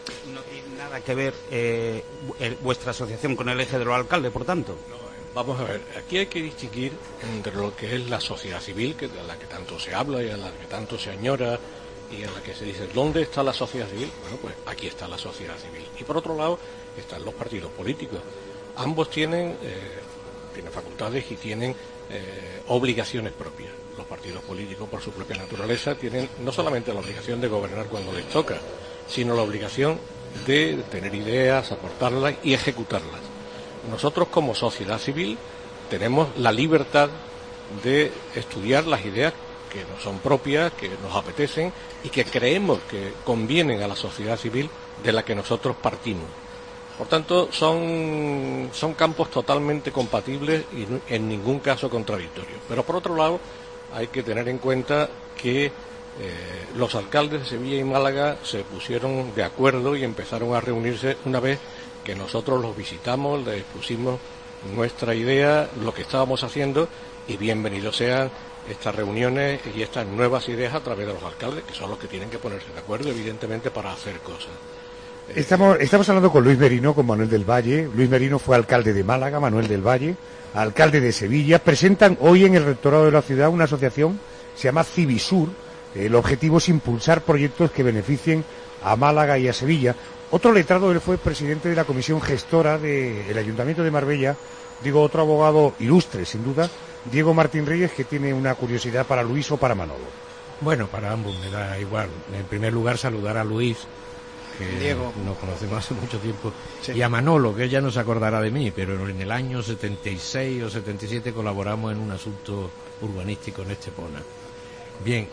No tiene nada que ver vuestra asociación con el eje de los alcaldes, por tanto. Vamos a ver, aquí hay que distinguir entre lo que es la sociedad civil, que a la que tanto se habla y a la que tanto se añora, y en la que se dice, ¿dónde está la sociedad civil? Bueno, pues aquí está la sociedad civil. Y por otro lado, están los partidos políticos. Ambos tienen facultades y tienen obligaciones propias. Los partidos políticos, por su propia naturaleza, tienen no solamente la obligación de gobernar cuando les toca, sino la obligación de tener ideas, aportarlas y ejecutarlas. Nosotros, como sociedad civil, tenemos la libertad de estudiar las ideas que nos son propias, que nos apetecen y que creemos que convienen a la sociedad civil de la que nosotros partimos. Por tanto, son campos totalmente compatibles y en ningún caso contradictorios. Pero por otro lado, hay que tener en cuenta que los alcaldes de Sevilla y Málaga se pusieron de acuerdo y empezaron a reunirse una vez que nosotros los visitamos, les expusimos nuestra idea, lo que estábamos haciendo, y bienvenidos sean estas reuniones y estas nuevas ideas a través de los alcaldes, que son los que tienen que ponerse de acuerdo, evidentemente, para hacer cosas. Estamos hablando con Luis Merino, con Manuel del Valle. Luis Merino fue alcalde de Málaga, Manuel del Valle, alcalde de Sevilla. Presentan hoy en el rectorado de la ciudad una asociación, se llama Civisur. El objetivo es impulsar proyectos que beneficien a Málaga y a Sevilla. Otro letrado, él fue presidente de la comisión gestora del Ayuntamiento de Marbella. Digo, otro abogado ilustre, sin duda, Diego Martín Reyes, que tiene una curiosidad para Luis o para Manolo. Bueno, para ambos me da igual. En primer lugar, saludar a Luis, que Diego, nos conocemos hace mucho tiempo, sí, y a Manolo, que ella no se acordará de mí, pero en el año 76 o 77 colaboramos en un asunto urbanístico en Estepona. Bien,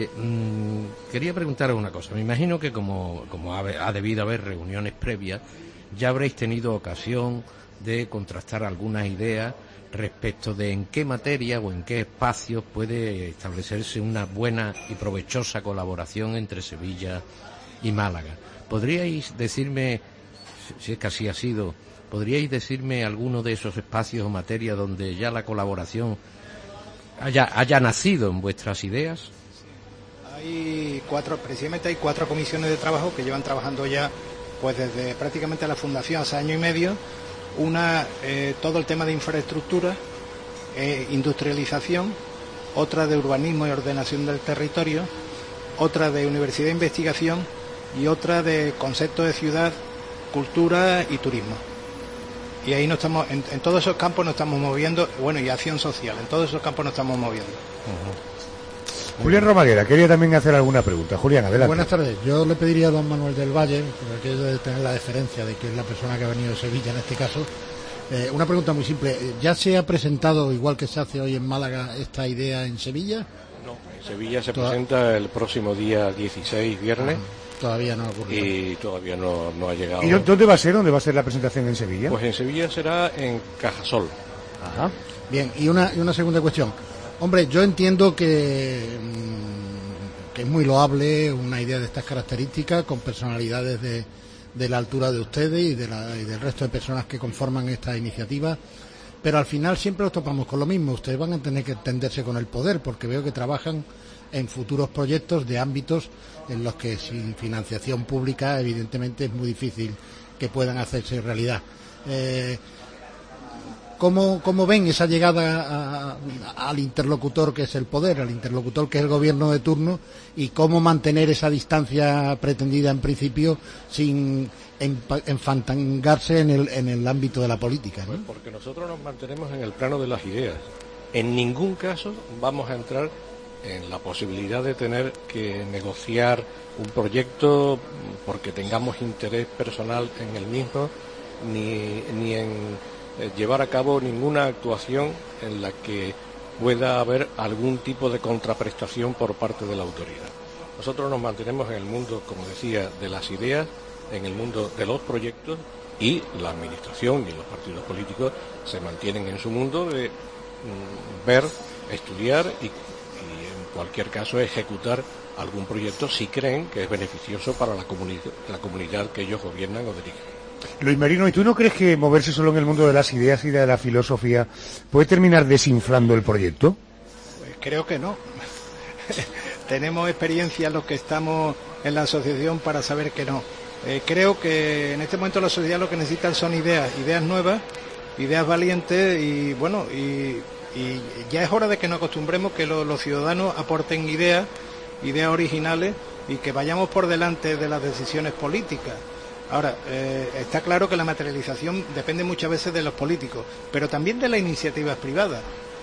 quería preguntaros una cosa. Me imagino que como ha debido haber reuniones previas, ya habréis tenido ocasión de contrastar algunas ideas respecto de en qué materia o en qué espacios puede establecerse una buena y provechosa colaboración entre Sevilla y Málaga. ¿Podríais decirme, si es que así ha sido, podríais decirme alguno de esos espacios o materias donde ya la colaboración haya nacido en vuestras ideas? Precisamente hay 4 comisiones de trabajo que llevan trabajando ya pues desde prácticamente la fundación hace año y medio. Una, todo el tema de infraestructura, industrialización, otra de urbanismo y ordenación del territorio, otra de universidad e investigación y otra de concepto de ciudad, cultura y turismo. Y ahí no estamos, en todos esos campos nos estamos moviendo, bueno, y acción social, en todos esos campos nos estamos moviendo. Julián Romaguera quería también hacer alguna pregunta. Julián, adelante. Buenas tardes. Yo le pediría a don Manuel del Valle, por aquello de tener la deferencia de que es la persona que ha venido de Sevilla en este caso, una pregunta muy simple. ¿Ya se ha presentado, igual que se hace hoy en Málaga, esta idea en Sevilla? No, en Sevilla se presenta el próximo día 16, viernes. Todavía no ha ocurrido. Y todavía no ha llegado. ¿Y dónde va a ser? ¿Dónde va a ser la presentación en Sevilla? Pues en Sevilla será en Cajasol. Ajá. Bien, y una segunda cuestión. Hombre, yo entiendo que es muy loable una idea de estas características con personalidades de la altura de ustedes y del resto de personas que conforman esta iniciativa, pero al final siempre nos topamos con lo mismo. Ustedes van a tener que entenderse con el poder, porque veo que trabajan en futuros proyectos de ámbitos en los que sin financiación pública evidentemente es muy difícil que puedan hacerse realidad. ¿Cómo ven esa llegada al interlocutor que es el poder, al interlocutor que es el gobierno de turno, y cómo mantener esa distancia pretendida en principio sin enfantangarse en el ámbito de la política, ¿no? Pues porque nosotros nos mantenemos en el plano de las ideas. En ningún caso vamos a entrar en la posibilidad de tener que negociar un proyecto porque tengamos interés personal en el mismo, ni en llevar a cabo ninguna actuación en la que pueda haber algún tipo de contraprestación por parte de la autoridad. Nosotros nos mantenemos en el mundo, como decía, de las ideas, en el mundo de los proyectos, y la administración y los partidos políticos se mantienen en su mundo de ver, estudiar y en cualquier caso ejecutar algún proyecto si creen que es beneficioso para la comunidad que ellos gobiernan o dirigen. Luis Merino, ¿y tú no crees que moverse solo en el mundo de las ideas y de la filosofía puede terminar desinflando el proyecto? Pues creo que no. Tenemos experiencia los que estamos en la asociación para saber que no. Creo que en este momento la sociedad lo que necesita son ideas nuevas, ideas valientes y bueno, y ya es hora de que nos acostumbremos que los ciudadanos aporten ideas originales y que vayamos por delante de las decisiones políticas. Ahora, está claro que la materialización depende muchas veces de los políticos, pero también de las iniciativas privadas.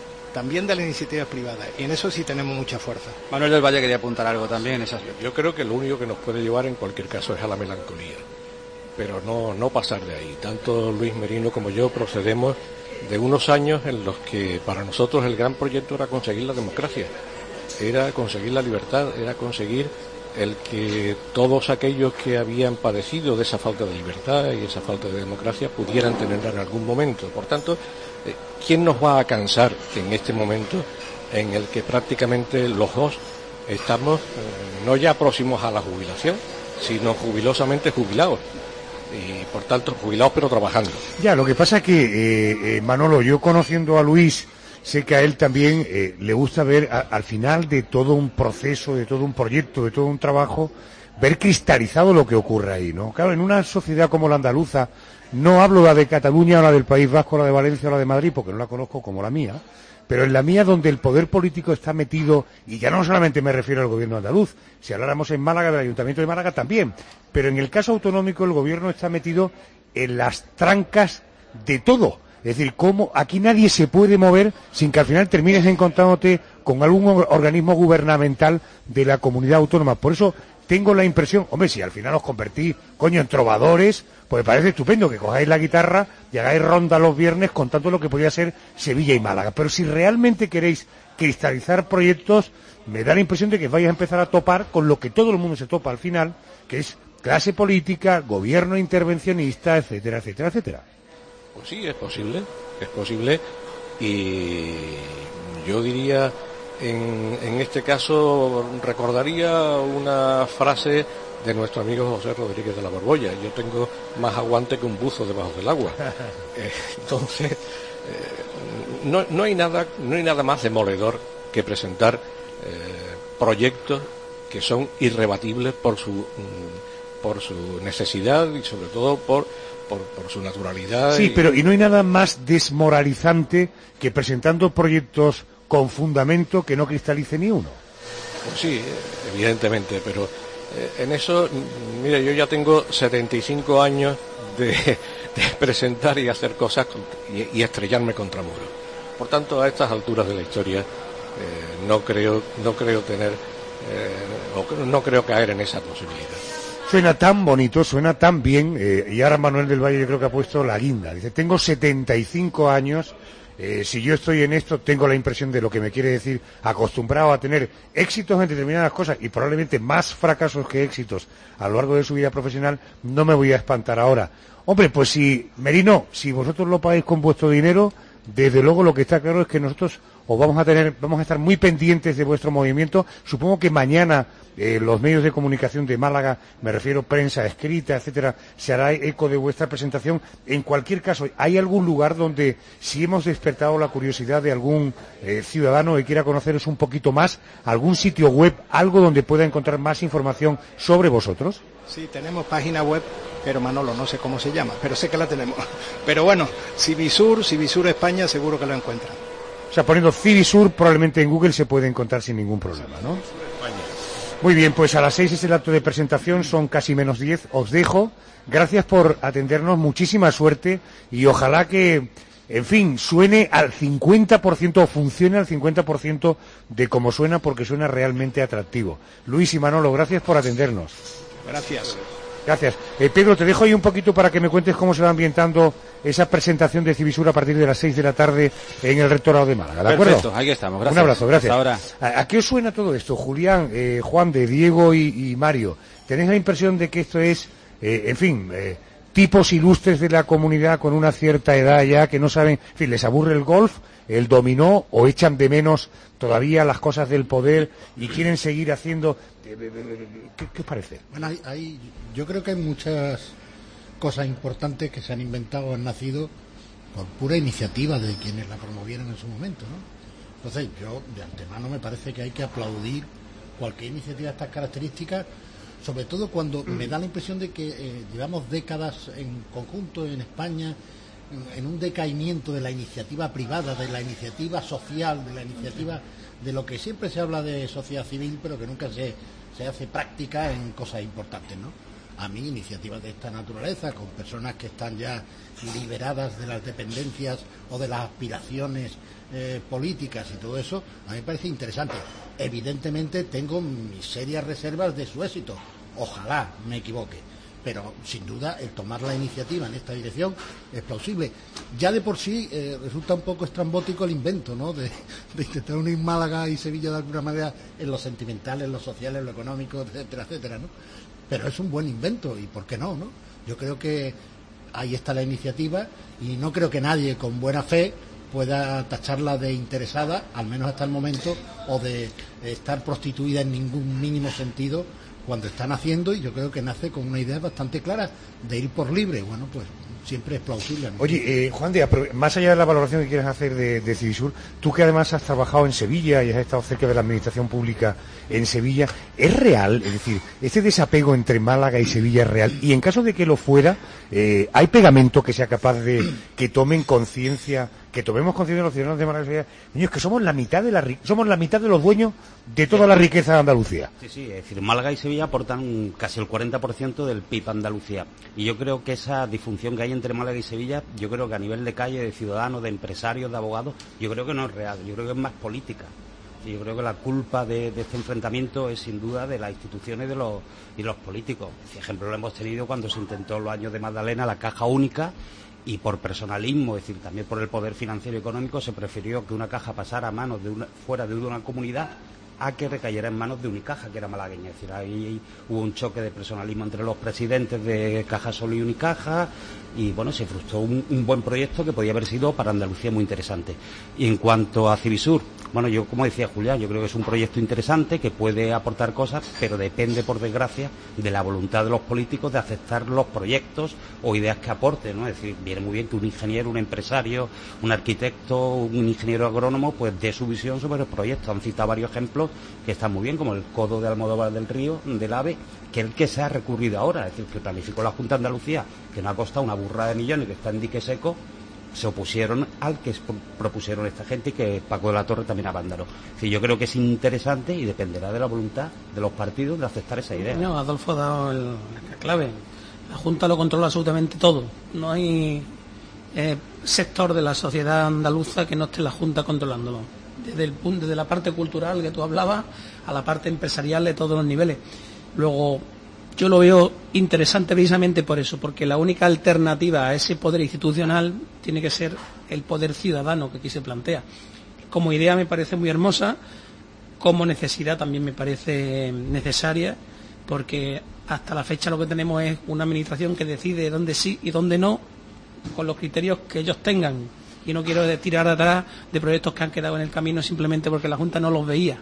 Y en eso sí tenemos mucha fuerza. Manuel del Valle quería apuntar algo también en esas. Yo creo que lo único que nos puede llevar en cualquier caso es a la melancolía, pero no pasar de ahí. Tanto Luis Merino como yo procedemos de unos años en los que para nosotros el gran proyecto era conseguir la democracia, era conseguir la libertad, era conseguir el que todos aquellos que habían padecido de esa falta de libertad y esa falta de democracia pudieran tenerla en algún momento. Por tanto, ¿quién nos va a cansar en este momento en el que prácticamente los dos estamos no ya próximos a la jubilación, sino jubilosamente jubilados? Y por tanto, jubilados pero trabajando. Ya, lo que pasa es que, Manolo, yo conociendo a Luis, sé que a él también le gusta ver al final de todo un proceso, de todo un proyecto, de todo un trabajo, ver cristalizado lo que ocurre ahí, ¿no? Claro, en una sociedad como la andaluza, no hablo la de Cataluña o la del País Vasco, la de Valencia o la de Madrid, porque no la conozco como la mía, pero en la mía donde el poder político está metido, y ya no solamente me refiero al gobierno andaluz, si habláramos en Málaga, del Ayuntamiento de Málaga también, pero en el caso autonómico el gobierno está metido en las trancas de todo. Es decir, cómo aquí nadie se puede mover sin que al final termines encontrándote con algún organismo gubernamental de la comunidad autónoma. Por eso tengo la impresión, hombre, si al final os convertís, en trovadores, pues me parece estupendo que cojáis la guitarra y hagáis ronda los viernes contando lo que podría ser Sevilla y Málaga. Pero si realmente queréis cristalizar proyectos, me da la impresión de que vais a empezar a topar con lo que todo el mundo se topa al final, que es clase política, gobierno intervencionista, etcétera, etcétera, etcétera. Pues sí, es posible, y yo diría, en este caso, recordaría una frase de nuestro amigo José Rodríguez de la Borbolla: yo tengo más aguante que un buzo debajo del agua. Entonces, no hay nada más demoledor que presentar proyectos que son irrebatibles por su necesidad y sobre todo por su naturalidad. Sí, pero no hay nada más desmoralizante que presentando proyectos con fundamento que no cristalice ni uno. Pues sí, evidentemente, pero en eso, mira, yo ya tengo 75 años de presentar y hacer cosas y estrellarme contra muros. Por tanto, a estas alturas de la historia no creo caer en esa posibilidad. Suena tan bonito, suena tan bien, y ahora Manuel del Valle yo creo que ha puesto la guinda. Dice, tengo 75 años, si yo estoy en esto, tengo la impresión de lo que me quiere decir, acostumbrado a tener éxitos en determinadas cosas y probablemente más fracasos que éxitos a lo largo de su vida profesional, no me voy a espantar ahora. Hombre, pues si, Merino, si vosotros lo pagáis con vuestro dinero, desde luego lo que está claro es que nosotros vamos a estar muy pendientes de vuestro movimiento. Supongo que mañana los medios de comunicación de Málaga, me refiero prensa escrita, etcétera, se hará eco de vuestra presentación. En cualquier caso, ¿hay algún lugar donde, si hemos despertado la curiosidad de algún ciudadano que quiera conoceros un poquito más, algún sitio web, algo donde pueda encontrar más información sobre vosotros? Sí, tenemos página web, pero Manolo, no sé cómo se llama, pero sé que la tenemos. Pero bueno, Civisur España, seguro que lo encuentran. O sea, poniendo Civisur, probablemente en Google se puede encontrar sin ningún problema, ¿no? Muy bien, pues a las 6 es el acto de presentación, son casi menos 10, os dejo. Gracias por atendernos, muchísima suerte y ojalá que, en fin, suene al 50% o funcione al 50% de como suena, porque suena realmente atractivo. Luis y Manolo, gracias por atendernos. Gracias. Gracias. Pedro, te dejo ahí un poquito para que me cuentes cómo se va ambientando esa presentación de Civisur a partir de las 6 de la tarde en el Rectorado de Málaga, ¿de acuerdo? Perfecto, aquí estamos, gracias. Un abrazo, gracias. Hasta ahora. ¿A qué os suena todo esto, Julián, Juan, de Diego y Mario? ¿Tenéis la impresión de que esto es, tipos ilustres de la comunidad con una cierta edad ya que no saben, en fin, les aburre el golf, el dominó o echan de menos todavía las cosas del poder y quieren seguir haciendo? ¿Qué os parece? Bueno, yo creo que hay muchas cosas importantes que se han inventado o han nacido por pura iniciativa de quienes la promovieron en su momento, ¿no? Entonces, yo de antemano me parece que hay que aplaudir cualquier iniciativa de estas características, sobre todo cuando me da la impresión de que llevamos décadas en conjunto en España en un decaimiento de la iniciativa privada, de la iniciativa social, de la iniciativa de lo que siempre se habla de sociedad civil, pero que nunca se hace práctica en cosas importantes, ¿no? A mí, iniciativas de esta naturaleza, con personas que están ya liberadas de las dependencias o de las aspiraciones políticas y todo eso, a mí me parece interesante. Evidentemente tengo mis serias reservas de su éxito. Ojalá me equivoque. Pero, sin duda, el tomar la iniciativa en esta dirección es plausible. Ya de por sí resulta un poco estrambótico el invento, ¿no?, de intentar unir Málaga y Sevilla de alguna manera en lo sentimental, en lo social, en lo económico, etcétera, etcétera, ¿no? Pero es un buen invento, y ¿por qué no, no? Yo creo que ahí está la iniciativa, y no creo que nadie con buena fe pueda tacharla de interesada, al menos hasta el momento, o de estar prostituida en ningún mínimo sentido cuando están haciendo, y yo creo que nace con una idea bastante clara de ir por libre. Bueno, pues siempre es plausible, ¿no? Oye, Juan de, más allá de la valoración que quieres hacer de Civisur, tú que además has trabajado en Sevilla y has estado cerca de la administración pública en Sevilla, ¿es real? Es decir, ¿este desapego entre Málaga y Sevilla es real? Y en caso de que lo fuera, ¿hay pegamento que sea capaz de que tomemos conciencia los ciudadanos de Málaga y Sevilla? Niños, que somos la mitad de los dueños de toda la riqueza de Andalucía. Sí, es decir, Málaga y Sevilla aportan casi el 40% del PIB Andalucía. Y yo creo que esa disfunción que hay entre Málaga y Sevilla, yo creo que a nivel de calle, de ciudadanos, de empresarios, de abogados, yo creo que no es real, yo creo que es más política. Yo creo que la culpa de este enfrentamiento es sin duda de las instituciones y de los políticos. Por ejemplo, lo hemos tenido cuando se intentó en los años de Magdalena la caja única, y por personalismo, es decir, también por el poder financiero y económico, se prefirió que una caja pasara a manos fuera de una comunidad a que recayera en manos de Unicaja, que era malagueña. Es decir, ahí hubo un choque de personalismo entre los presidentes de Caja Sol y Unicaja, y bueno, se frustró un buen proyecto que podía haber sido para Andalucía muy interesante. Y en cuanto a Civisur, bueno, yo, como decía Julián, yo creo que es un proyecto interesante que puede aportar cosas, pero depende, por desgracia, de la voluntad de los políticos de aceptar los proyectos o ideas que aporten, ¿no? Es decir, viene muy bien que un ingeniero, un empresario, un arquitecto, un ingeniero agrónomo, pues dé su visión sobre el proyecto. Han citado varios ejemplos que están muy bien, como el codo de Almodóvar del Río, del AVE, que es el que se ha recurrido ahora, es decir, que planificó la Junta de Andalucía, que no ha costado una burrada de millones, que está en dique seco, se opusieron al que propusieron esta gente, y que Paco de la Torre también abandonó. Es decir, yo creo que es interesante y dependerá de la voluntad de los partidos de aceptar esa idea. No, Adolfo ha dado la clave. La Junta lo controla absolutamente todo. No hay sector de la sociedad andaluza que no esté la Junta controlándolo. Desde la parte cultural que tú hablabas a la parte empresarial de todos los niveles. Luego, yo lo veo interesante precisamente por eso, porque la única alternativa a ese poder institucional tiene que ser el poder ciudadano que aquí se plantea. Como idea me parece muy hermosa, como necesidad también me parece necesaria, porque hasta la fecha lo que tenemos es una administración que decide dónde sí y dónde no, con los criterios que ellos tengan. Y no quiero tirar atrás de proyectos que han quedado en el camino simplemente porque la Junta no los veía.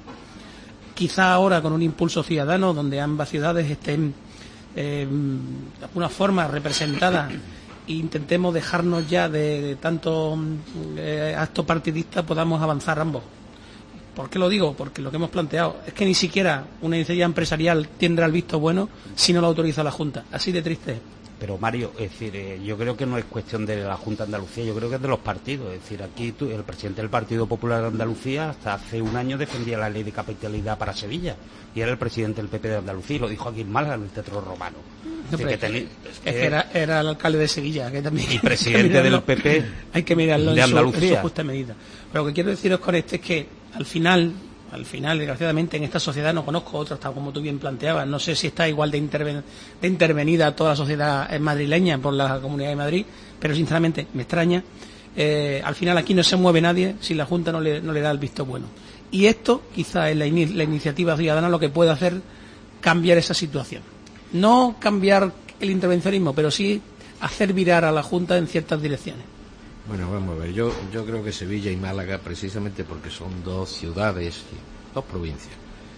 Quizá ahora, con un impulso ciudadano, donde ambas ciudades estén de alguna forma representadas, e intentemos dejarnos ya de tanto acto partidista, podamos avanzar ambos. ¿Por qué lo digo? Porque lo que hemos planteado es que ni siquiera una iniciativa empresarial tendrá el visto bueno si no lo autoriza la Junta. Así de triste. Pero Mario, es decir, yo creo que no es cuestión de la Junta de Andalucía, yo creo que es de los partidos. Es decir, aquí el presidente del Partido Popular de Andalucía hasta hace un año defendía la ley de capitalidad para Sevilla, y era el presidente del PP de Andalucía, y lo dijo aquí en Málaga, en el Teatro Romano. No, es que era el alcalde de Sevilla, que también, y presidente del PP hay que mirarlo de Andalucía. En su justa medida. Pero lo que quiero deciros con esto es que al final, desgraciadamente, en esta sociedad no conozco otra, tal como tú bien planteabas. No sé si está igual de intervenida toda la sociedad madrileña por la Comunidad de Madrid, pero sinceramente me extraña. Al final aquí no se mueve nadie si la Junta no le da el visto bueno. Y esto quizá es la iniciativa ciudadana lo que puede hacer cambiar esa situación. No cambiar el intervencionismo, pero sí hacer virar a la Junta en ciertas direcciones. Bueno, vamos a ver, yo creo que Sevilla y Málaga, precisamente porque son dos ciudades, dos provincias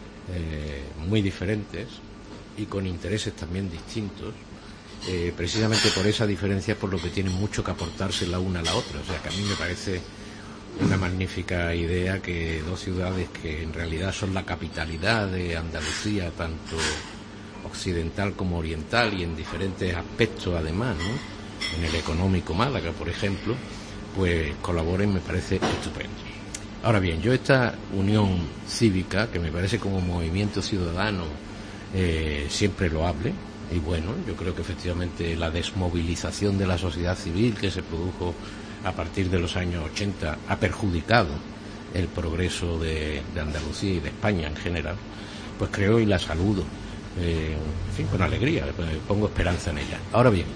muy diferentes y con intereses también distintos, precisamente por esa diferencia es por lo que tienen mucho que aportarse la una a la otra. O sea, que a mí me parece una magnífica idea que dos ciudades que en realidad son la capitalidad de Andalucía, tanto occidental como oriental y en diferentes aspectos además, ¿no? En el económico Málaga, por ejemplo, pues colaboren, me parece estupendo. Ahora bien, yo esta unión cívica, que me parece como movimiento ciudadano siempre loable, y bueno, yo creo que efectivamente la desmovilización de la sociedad civil que se produjo a partir de los años 80 ha perjudicado el progreso de Andalucía y de España en general, pues creo y la saludo, en fin, con alegría, pongo esperanza en ella. Ahora bien,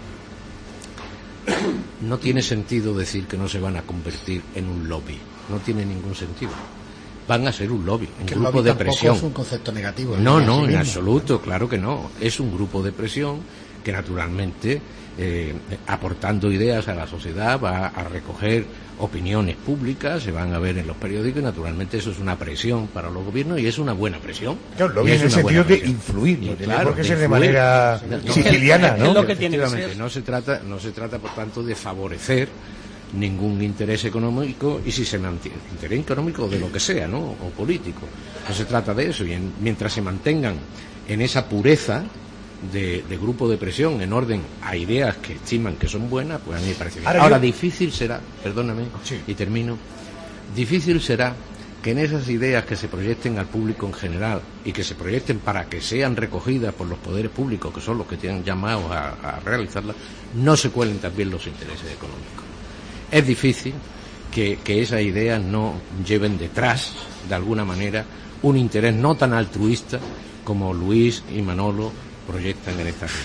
no tiene sentido decir que no se van a convertir en un lobby, no tiene ningún sentido. Van a ser un lobby, un grupo de presión. Es un concepto negativo. No, en absoluto, claro que no. Es un grupo de presión que naturalmente, aportando ideas a la sociedad, va a recoger opiniones públicas, se van a ver en los periódicos y naturalmente eso es una presión para los gobiernos y es una buena presión. Claro, lobby en el sentido de influir, no tiene por qué ser de manera siciliana, ¿no? Es lo que tiene que ser. No se trata, por tanto, de favorecer ningún interés económico, y si se mantiene interés económico de lo que sea, ¿no? O político, no se trata de eso, y mientras se mantengan en esa pureza de grupo de presión en orden a ideas que estiman que son buenas, pues a mí me parece bien. Ahora difícil será, perdóname, y termino, difícil será que en esas ideas que se proyecten al público en general y que se proyecten para que sean recogidas por los poderes públicos, que son los que tienen llamados a realizarlas, no se cuelen también los intereses económicos. Es difícil que esas ideas no lleven detrás, de alguna manera, un interés no tan altruista como Luis y Manolo proyectan en esta red.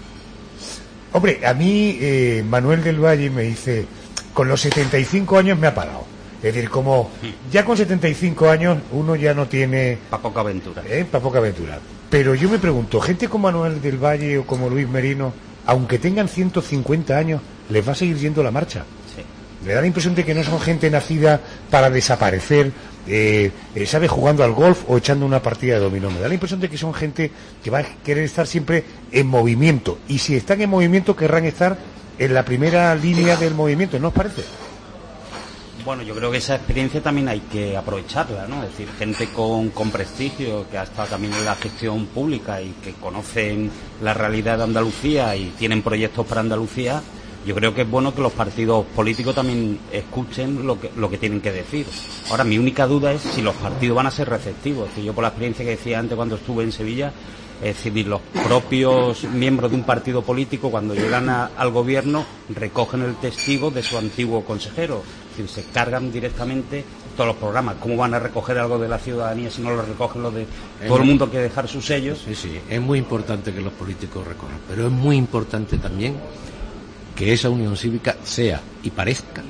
Hombre, a mí Manuel del Valle me dice, con los 75 años me ha parado. Es decir, como ya con 75 años uno ya no tiene... Pa' poca aventura. Pa' poca aventura. Pero yo me pregunto, gente como Manuel del Valle o como Luis Merino, aunque tengan 150 años, les va a seguir yendo la marcha. Me da la impresión de que no son gente nacida para desaparecer, ¿sabe? Jugando al golf o echando una partida de dominó. Me da la impresión de que son gente que va a querer estar siempre en movimiento. Y si están en movimiento, querrán estar en la primera línea del movimiento, ¿no os parece? Bueno, yo creo que esa experiencia también hay que aprovecharla, ¿no? Es decir, gente con prestigio, que ha estado también en la gestión pública y que conocen la realidad de Andalucía y tienen proyectos para Andalucía. Yo creo que es bueno que los partidos políticos también escuchen lo que tienen que decir. Ahora, mi única duda es si los partidos van a ser receptivos. Es decir, yo por la experiencia que decía antes cuando estuve en Sevilla, es decir, los propios miembros de un partido político cuando llegan al gobierno recogen el testigo de su antiguo consejero. Es decir, se cargan directamente todos los programas. ¿Cómo van a recoger algo de la ciudadanía si no lo recogen los de todo el mundo que dejar sus sellos? Sí, es muy importante que los políticos recojan, pero es muy importante también que esa unión cívica sea y parezca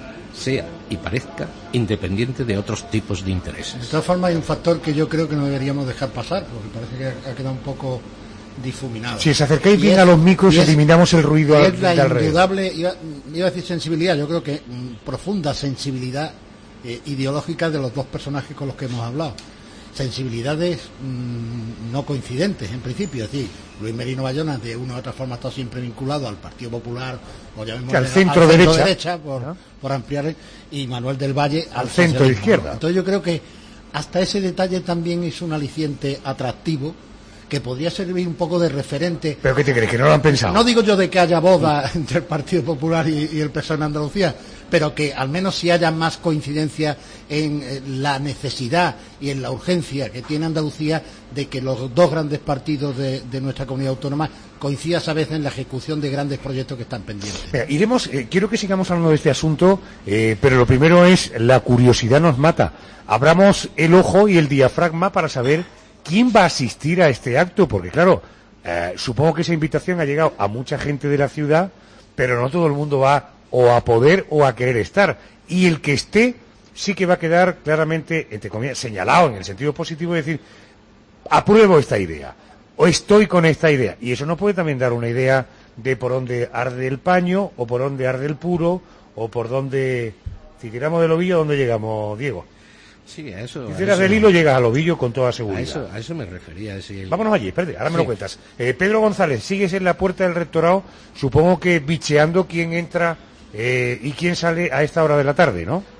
independiente de otros tipos de intereses. De todas formas hay un factor que yo creo que no deberíamos dejar pasar, porque parece que ha quedado un poco difuminado. Si os acercáis bien a los micros, eliminamos el ruido de alrededor. Es la indudable, iba a decir sensibilidad, yo creo que profunda sensibilidad ideológica de los dos personajes con los que hemos hablado. Sensibilidades no coincidentes en principio, es decir, Luis Merino Bayona de una u otra forma está siempre vinculado al Partido Popular o al centro derecha por ampliar, y Manuel del Valle al centro izquierda. Entonces yo creo que hasta ese detalle también es un aliciente atractivo que podría servir un poco de referente. ¿Pero qué te crees? ¿Que no lo han pensado? No digo yo de que haya boda entre el Partido Popular y el PSOE en Andalucía, pero que al menos si haya más coincidencia en la necesidad y en la urgencia que tiene Andalucía de que los dos grandes partidos de nuestra comunidad autónoma coincidan a veces en la ejecución de grandes proyectos que están pendientes. Mira, quiero que sigamos hablando de este asunto, pero lo primero es, la curiosidad nos mata. Abramos el ojo y el diafragma para saber quién va a asistir a este acto, porque claro, supongo que esa invitación ha llegado a mucha gente de la ciudad, pero no todo el mundo va o a poder o a querer estar, y el que esté sí que va a quedar claramente, entre comillas, señalado en el sentido positivo, de decir, apruebo esta idea o estoy con esta idea, y eso nos puede también dar una idea de por dónde arde el paño o por dónde arde el puro o por dónde, si tiramos del ovillo, ¿dónde llegamos, Diego? Sí, a eso. Si tiras del hilo, llegas al ovillo con toda seguridad. A eso me refería. Vámonos allí, espérate, ahora me lo cuentas. Pedro González, sigues en la puerta del rectorado, supongo que bicheando quién entra y quién sale a esta hora de la tarde, ¿no?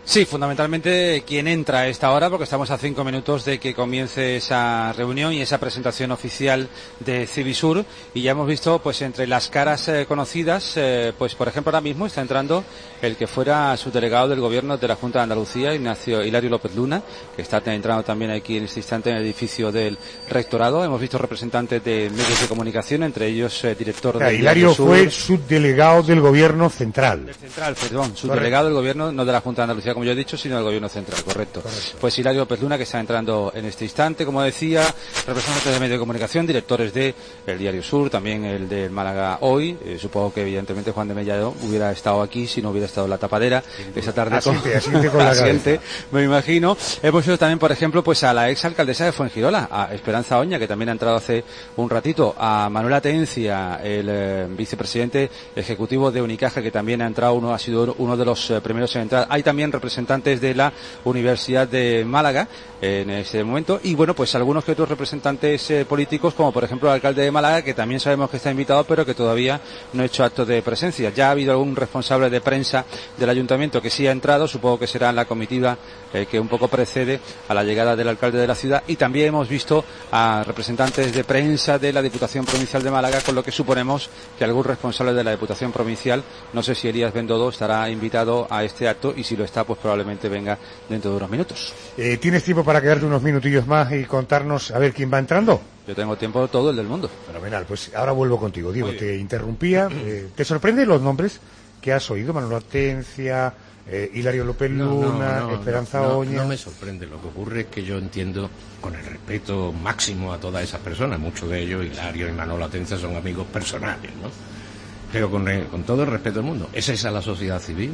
Sí, fundamentalmente quien entra a esta hora, porque estamos a 5 minutos de que comience esa reunión y esa presentación oficial de Civisur, y ya hemos visto, pues entre las caras conocidas, pues por ejemplo ahora mismo está entrando el que fuera subdelegado del Gobierno de la Junta de Andalucía, Hilario López Luna, que está entrando también aquí en este instante en el edificio del Rectorado. Hemos visto representantes de medios de comunicación, entre ellos director de Hilario fue subdelegado del Gobierno central. Subdelegado del Gobierno, no de la Junta de Andalucía, como yo he dicho, sino del Gobierno central, correcto. Pues Hilario López Luna, que está entrando en este instante, como decía, representantes de medios de comunicación, directores de el Diario Sur, también el de Málaga Hoy. Supongo que evidentemente Juan de Mellado hubiera estado aquí si no hubiera estado en la tapadera esta tarde asiente con la cabeza. Me imagino. Hemos visto también, por ejemplo, pues a la ex alcaldesa de Fuengirola, a Esperanza Oña, que también ha entrado hace un ratito, a Manuel Atencia, el vicepresidente ejecutivo de Unicaja, que también ha entrado, ha sido uno de los primeros en entrar. Hay también representantes de la Universidad de Málaga en ese momento, y bueno, pues algunos que otros representantes políticos, como por ejemplo el alcalde de Málaga, que también sabemos que está invitado, pero que todavía no ha hecho acto de presencia. Ya ha habido algún responsable de prensa del ayuntamiento que sí ha entrado, supongo que será en la comitiva que un poco precede a la llegada del alcalde de la ciudad, y también hemos visto a representantes de prensa de la Diputación Provincial de Málaga, con lo que suponemos que algún responsable de la Diputación Provincial, no sé si Elías Bendodo, estará invitado a este acto, y si lo está, pues probablemente venga dentro de unos minutos. ¿Tienes tiempo para quedarte unos minutillos más y contarnos a ver quién va entrando? Yo tengo tiempo todo el del mundo. Fenomenal, pues ahora vuelvo contigo. Diego, te interrumpía. ¿Te sorprenden los nombres que has oído? Manuel Atencia, Hilario López Luna, Esperanza Oña. No me sorprende. Lo que ocurre es que yo entiendo, con el respeto máximo a todas esas personas, muchos de ellos, Hilario y Manuel Atencia, son amigos personales, ¿no? Pero con todo el respeto del mundo. ¿Es esa la sociedad civil?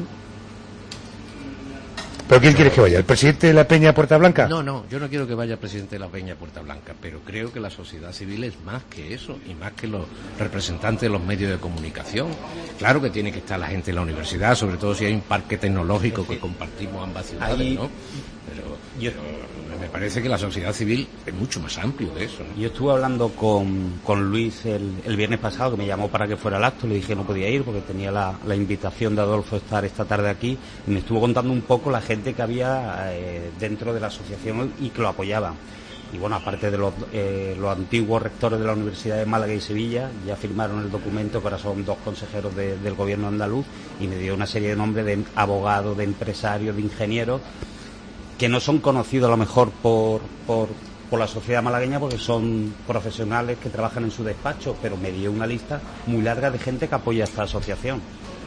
¿Pero quién quieres que vaya? ¿El presidente de la Peña Puerta Blanca? No, yo no quiero que vaya el presidente de la Peña Puerta Blanca, pero creo que la sociedad civil es más que eso, y más que los representantes de los medios de comunicación. Claro que tiene que estar la gente en la universidad, sobre todo si hay un parque tecnológico que compartimos ambas ciudades, ¿no? Pero me parece que la sociedad civil es mucho más amplio de eso, ¿no? Yo estuve hablando con Luis el viernes pasado, que me llamó para que fuera al acto, le dije que no podía ir porque tenía la invitación de Adolfo a estar esta tarde aquí, y me estuvo contando un poco la gente que había dentro de la asociación y que lo apoyaban. Y bueno, aparte de los antiguos rectores de la Universidad de Málaga y Sevilla, ya firmaron el documento, que ahora son 2 consejeros del gobierno andaluz, y me dio una serie de nombres de abogados, de empresarios, de ingenieros, que no son conocidos a lo mejor por la sociedad malagueña, porque son profesionales que trabajan en su despacho, pero me dio una lista muy larga de gente que apoya esta asociación.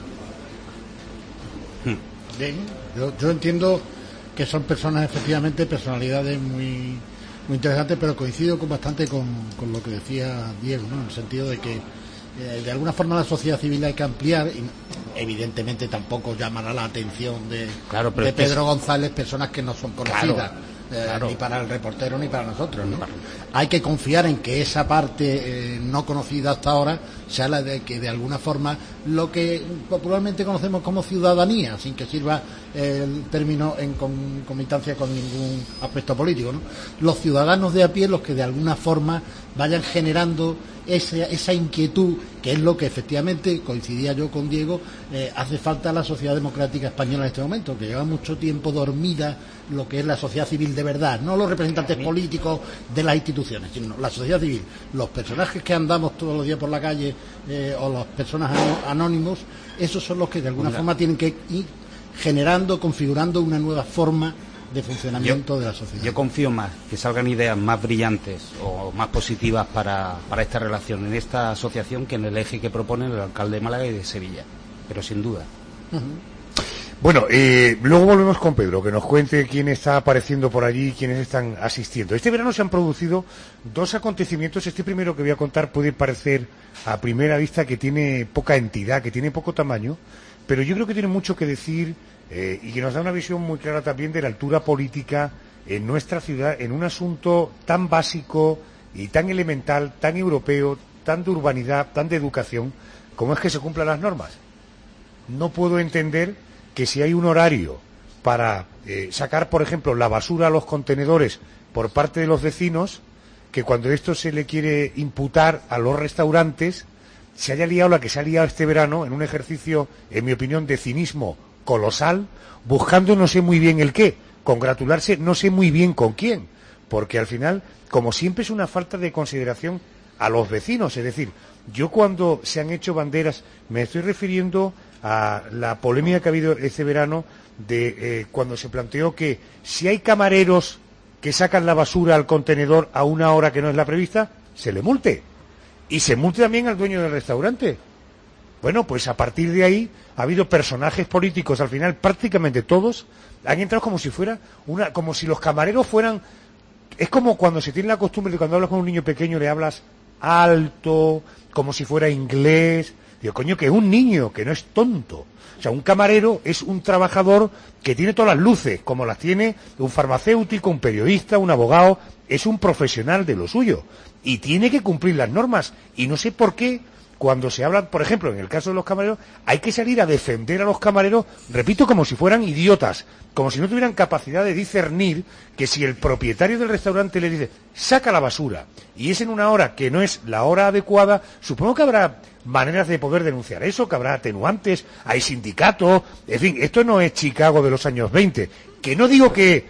Bien, yo entiendo que son personas, efectivamente, personalidades muy interesantes, pero coincido bastante con lo que decía Diego, ¿no? En el sentido de que de alguna forma la sociedad civil hay que ampliar, y evidentemente tampoco llamará la atención de Pedro González personas que no son conocidas, ni para el reportero ni para nosotros, ¿no? Hay que confiar en que esa parte no conocida hasta ahora sea la de que de alguna forma lo que popularmente conocemos como ciudadanía, sin que sirva el término en concomitancia con ningún aspecto político, ¿no? Los ciudadanos de a pie, los que de alguna forma vayan generando esa inquietud, que es lo que efectivamente, coincidía yo con Diego, hace falta a la sociedad democrática española en este momento, que lleva mucho tiempo dormida lo que es la sociedad civil de verdad, no los representantes políticos de las instituciones, sino la sociedad civil, los personajes que andamos todos los días por la calle, o las personas anónimos. Esos son los que de alguna forma tienen que ir generando, configurando una nueva forma de funcionamiento de la sociedad. Yo confío más que salgan ideas más brillantes o más positivas para esta relación en esta asociación que en el eje que proponen el alcalde de Málaga y de Sevilla, pero sin duda. Bueno, luego volvemos con Pedro, que nos cuente quién está apareciendo por allí y quiénes están asistiendo. Este verano se han producido 2 acontecimientos. Este primero que voy a contar puede parecer a primera vista que tiene poca entidad, que tiene poco tamaño, pero yo creo que tiene mucho que decir y que nos da una visión muy clara también de la altura política en nuestra ciudad, en un asunto tan básico y tan elemental, tan europeo, tan de urbanidad, tan de educación, como es que se cumplan las normas. No puedo entender que si hay un horario para sacar, por ejemplo, la basura a los contenedores por parte de los vecinos, que cuando esto se le quiere imputar a los restaurantes, se haya liado la que se ha liado este verano en un ejercicio, en mi opinión, de cinismo colosal, buscando no sé muy bien el qué, congratularse no sé muy bien con quién, porque al final, como siempre, es una falta de consideración a los vecinos. Es decir, yo cuando se han hecho banderas, me estoy refiriendo a la polémica que ha habido este verano de cuando se planteó que si hay camareros que sacan la basura al contenedor a una hora que no es la prevista, se le multe. Y se multe también al dueño del restaurante. Bueno, pues a partir de ahí ha habido personajes políticos, al final prácticamente todos han entrado como si fuera como si los camareros fueran. Es como cuando se tiene la costumbre de cuando hablas con un niño pequeño le hablas alto, como si fuera inglés. Digo, coño, que es un niño, que no es tonto. O sea, un camarero es un trabajador que tiene todas las luces, como las tiene un farmacéutico, un periodista, un abogado. Es un profesional de lo suyo y tiene que cumplir las normas. Y no sé por qué, cuando se habla, por ejemplo, en el caso de los camareros, hay que salir a defender a los camareros, repito, como si fueran idiotas, como si no tuvieran capacidad de discernir que si el propietario del restaurante le dice, saca la basura, y es en una hora que no es la hora adecuada, supongo que habrá maneras de poder denunciar eso, que habrá atenuantes, hay sindicatos, en fin, esto no es Chicago de los años 20, que no digo que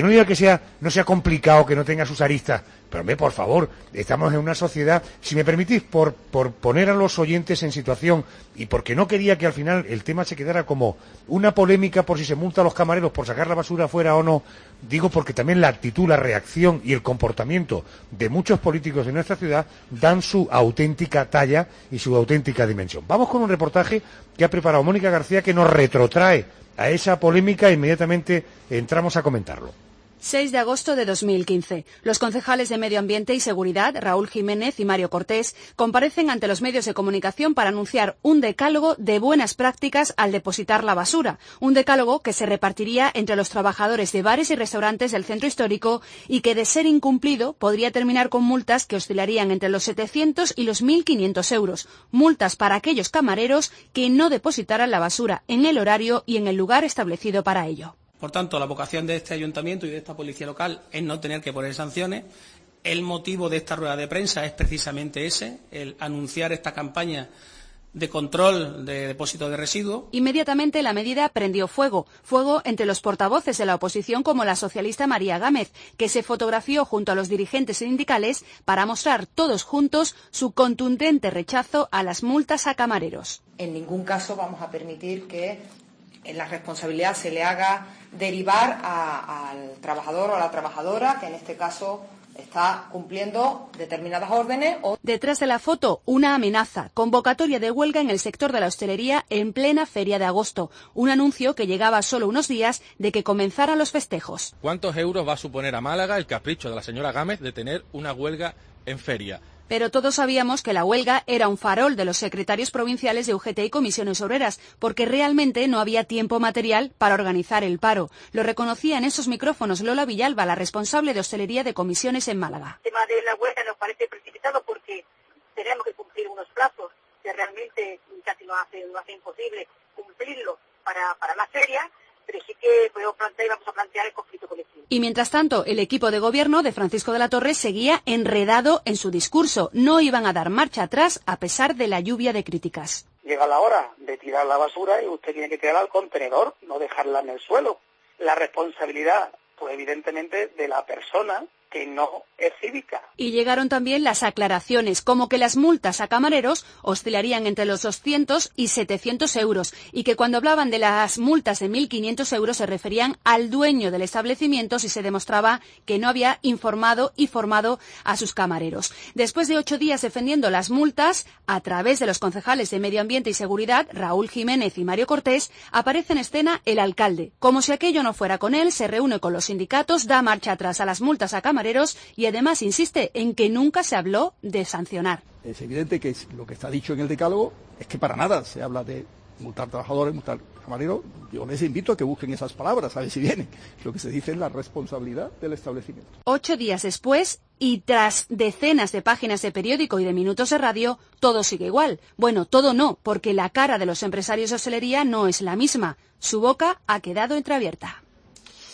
no sea complicado, que no tenga sus aristas, pero hombre, por favor, estamos en una sociedad, si me permitís, por poner a los oyentes en situación, y porque no quería que al final el tema se quedara como una polémica por si se multa a los camareros por sacar la basura afuera o no, digo porque también la actitud, la reacción y el comportamiento de muchos políticos de nuestra ciudad dan su auténtica talla y su auténtica dimensión. Vamos con un reportaje que ha preparado Mónica García que nos retrotrae a esa polémica e inmediatamente entramos a comentarlo. 6 de agosto de 2015. Los concejales de Medio Ambiente y Seguridad, Raúl Jiménez y Mario Cortés, comparecen ante los medios de comunicación para anunciar un decálogo de buenas prácticas al depositar la basura. Un decálogo que se repartiría entre los trabajadores de bares y restaurantes del centro histórico y que, de ser incumplido, podría terminar con multas que oscilarían entre los 700 y los 1.500 euros. Multas para aquellos camareros que no depositaran la basura en el horario y en el lugar establecido para ello. Por tanto, la vocación de este ayuntamiento y de esta policía local es no tener que poner sanciones. El motivo de esta rueda de prensa es precisamente ese, el anunciar esta campaña de control de depósito de residuos. Inmediatamente la medida prendió fuego entre los portavoces de la oposición como la socialista María Gámez, que se fotografió junto a los dirigentes sindicales para mostrar todos juntos su contundente rechazo a las multas a camareros. En ningún caso vamos a permitir que la responsabilidad se le haga derivar al trabajador o a la trabajadora, que en este caso está cumpliendo determinadas órdenes. Detrás de la foto, una amenaza, convocatoria de huelga en el sector de la hostelería en plena feria de agosto. Un anuncio que llegaba solo unos días de que comenzaran los festejos. ¿Cuántos euros va a suponer a Málaga el capricho de la señora Gámez de tener una huelga en feria? Pero todos sabíamos que la huelga era un farol de los secretarios provinciales de UGT y Comisiones Obreras, porque realmente no había tiempo material para organizar el paro. Lo reconocía en esos micrófonos Lola Villalba, la responsable de hostelería de comisiones en Málaga. El tema de la huelga nos parece precipitado porque tenemos que cumplir unos plazos que realmente casi nos hace imposible cumplirlo para la feria, pero sí que vamos a plantear el conflicto colectivo. Y mientras tanto, el equipo de gobierno de Francisco de la Torre seguía enredado en su discurso. No iban a dar marcha atrás a pesar de la lluvia de críticas. Llega la hora de tirar la basura y usted tiene que tirarla al contenedor, no dejarla en el suelo. La responsabilidad, pues evidentemente, de la persona que no es cívica. Y llegaron también las aclaraciones, como que las multas a camareros oscilarían entre los 200 y 700 euros, y que cuando hablaban de las multas de 1.500 euros se referían al dueño del establecimiento si se demostraba que no había informado y formado a sus camareros. Después de 8 días defendiendo las multas, a través de los concejales de Medio Ambiente y Seguridad, Raúl Jiménez y Mario Cortés, aparece en escena el alcalde. Como si aquello no fuera con él, se reúne con los sindicatos, da marcha atrás a las multas a camareros y además insiste en que nunca se habló de sancionar. Es evidente que lo que está dicho en el decálogo es que para nada se habla de multar trabajadores, multar camareros. Yo les invito a que busquen esas palabras, a ver si vienen. Lo que se dice es la responsabilidad del establecimiento. 8 días después, y tras decenas de páginas de periódico y de minutos de radio, todo sigue igual. Bueno, todo no, porque la cara de los empresarios de hostelería no es la misma. Su boca ha quedado entreabierta.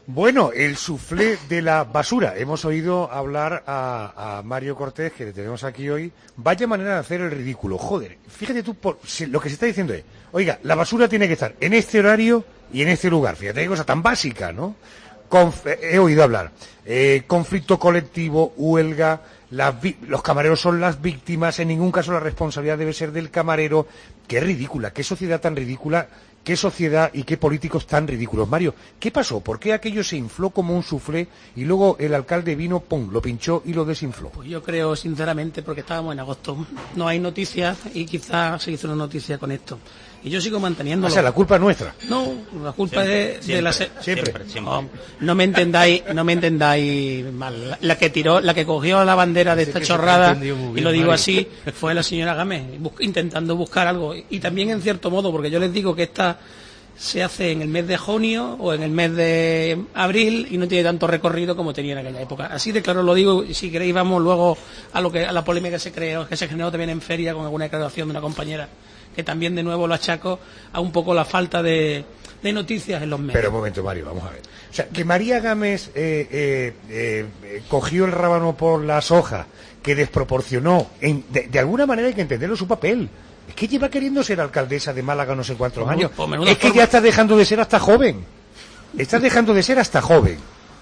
Bueno, el suflé de la basura. Hemos oído hablar a Mario Cortés, que le tenemos aquí hoy. Vaya manera de hacer el ridículo. Joder, fíjate tú, lo que se está diciendo es, oiga, la basura tiene que estar en este horario y en este lugar. Fíjate qué cosa tan básica, ¿no? He oído hablar. Conflicto colectivo, huelga, los camareros son las víctimas, en ningún caso la responsabilidad debe ser del camarero. Qué ridícula, qué sociedad tan ridícula. Qué sociedad y qué políticos tan ridículos. Mario, ¿qué pasó? ¿Por qué aquello se infló como un suflé y luego el alcalde vino, pum, lo pinchó y lo desinfló? Pues yo creo, sinceramente, porque estábamos en agosto, no hay noticias y quizás se hizo una noticia con esto. Y yo sigo manteniéndolo. O sea, la culpa es nuestra. No, la culpa es de la... Siempre. No me entendáis mal. La que cogió la bandera de esta chorrada, y lo digo así, fue la señora Gámez, intentando buscar algo. Y también en cierto modo, porque yo les digo que esta se hace en el mes de junio o en el mes de abril y no tiene tanto recorrido como tenía en aquella época. Así de claro lo digo, y si queréis vamos luego a la polémica que se generó también en feria con alguna declaración de una compañera, que también de nuevo lo achaco a un poco la falta de noticias en los medios. Pero un momento, Mario, vamos a ver. O sea, que María Gámez cogió el rábano por las hojas, que desproporcionó, de alguna manera hay que entenderlo su papel. Es que lleva queriendo ser alcaldesa de Málaga no sé cuántos años. Es que ya está dejando de ser hasta joven. Está dejando de ser hasta joven.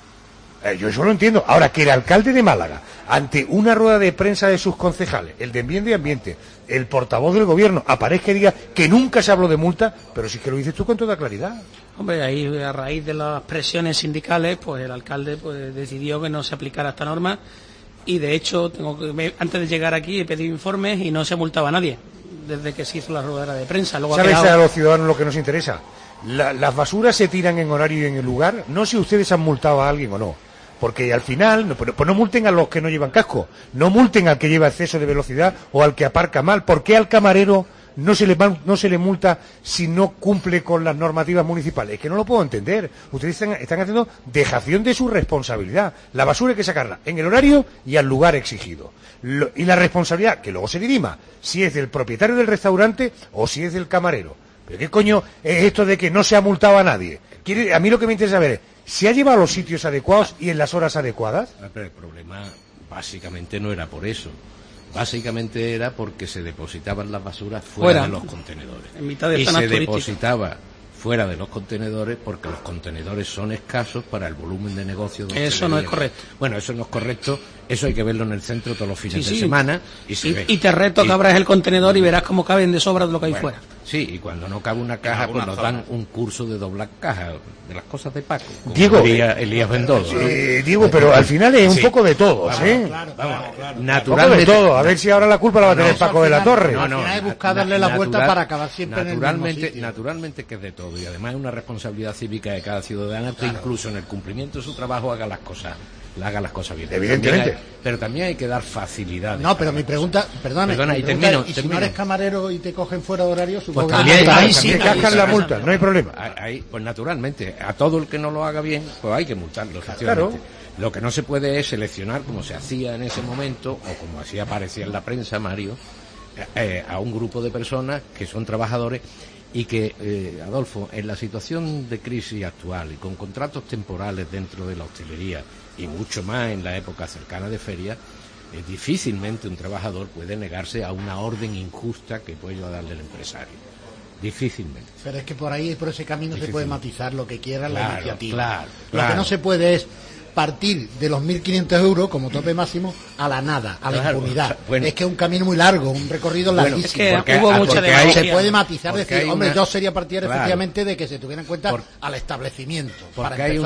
Yo eso lo entiendo. Ahora, que el alcalde de Málaga, ante una rueda de prensa de sus concejales, el de Medio Ambiente, el portavoz del gobierno, aparezca y diga que nunca se habló de multa, pero sí que lo dices tú con toda claridad. Hombre, ahí a raíz de las presiones sindicales, pues el alcalde decidió que no se aplicara esta norma y de hecho antes de llegar aquí he pedido informes y no se multaba a nadie desde que se hizo la rueda de prensa. Luego ¿sabes a los ciudadanos lo que nos interesa? Las basuras se tiran en horario y en el lugar, no si ustedes han multado a alguien o no. Porque al final, pues no multen a los que no llevan casco, no multen al que lleva exceso de velocidad o al que aparca mal. ¿Por qué al camarero no se le multa si no cumple con las normativas municipales? Es que no lo puedo entender. Ustedes están haciendo dejación de su responsabilidad. La basura hay que sacarla en el horario y al lugar exigido. Y la responsabilidad, que luego se dirima, si es del propietario del restaurante o si es del camarero. ¿Pero qué coño es esto de que no se ha multado a nadie? A mí lo que me interesa saber es, ¿se ha llevado a los sitios adecuados y en las horas adecuadas? Pero el problema básicamente no era por eso. Básicamente era porque se depositaban las basuras fuera de los contenedores. En mitad de y zona se turística. depositaba fuera de los contenedores porque los contenedores son escasos para el volumen de negocio de eso no es correcto. Bueno, eso no es correcto. Eso hay que verlo en el centro todos los fines de semana y se ve. Y te reto que abras el contenedor y verás cómo caben de sobra de lo que hay fuera. Sí, y cuando no cabe una caja, pues nos dan un curso de doblar cajas, de las cosas de Paco. Diego, Elías Bendodo. Diego, pero al final es un poco de todo, ¿sí? Claro. Naturalmente. Un poco de todo. A ver si ahora la culpa la va a tener Paco de la Torre. Al final es buscar darle la vuelta para acabar siempre en el mismo sitio. Naturalmente que es de todo, y además es una responsabilidad cívica de cada ciudadano que incluso en el cumplimiento de su trabajo haga las cosas bien. Evidentemente. Pero también hay que dar facilidades. No, pero mi pregunta, perdona, y termino. Si no eres camarero y te cogen fuera de horario, supongo pues también sí cascan la multa, no hay problema. Pues naturalmente, a todo el que no lo haga bien, pues hay que multarlo, efectivamente. Claro. Lo que no se puede es seleccionar, como se hacía en ese momento, o como así aparecía en la prensa, Mario, a un grupo de personas que son trabajadores y que, Adolfo, en la situación de crisis actual y con contratos temporales dentro de la hostelería y mucho más en la época cercana de feria, difícilmente un trabajador puede negarse a una orden injusta que puede darle el empresario. Difícilmente. Pero es que por ese camino se puede matizar lo que quiera la iniciativa. Claro. Lo que no se puede es partir de los 1.500 euros como tope máximo a la nada, a la impunidad. Bueno, es que es un camino muy largo, un recorrido larguísimo. Es que hubo mucha se puede matizar, decir, hombre, yo sería partidario efectivamente de que se tuviera en cuenta al establecimiento. Porque hay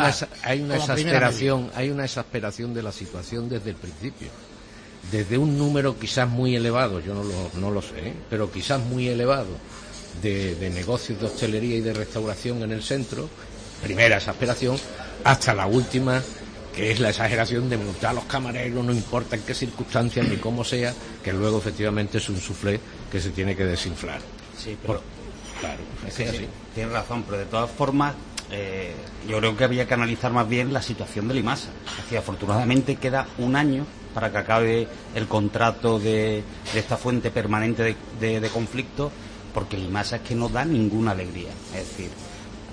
una exasperación de la situación desde el principio. Desde un número quizás muy elevado, yo no lo sé, pero quizás muy elevado de negocios de hostelería y de restauración en el centro, primera exasperación, hasta la última, que es la exageración de multar a los camareros, no importa en qué circunstancias ni cómo sea, que luego efectivamente es un suflé que se tiene que desinflar. Sí, pero claro, sí, tienes razón, pero de todas formas yo creo que había que analizar más bien la situación de Limasa. Es decir, afortunadamente queda un año para que acabe el contrato de esta fuente permanente de conflicto, porque Limasa es que no da ninguna alegría. Es decir,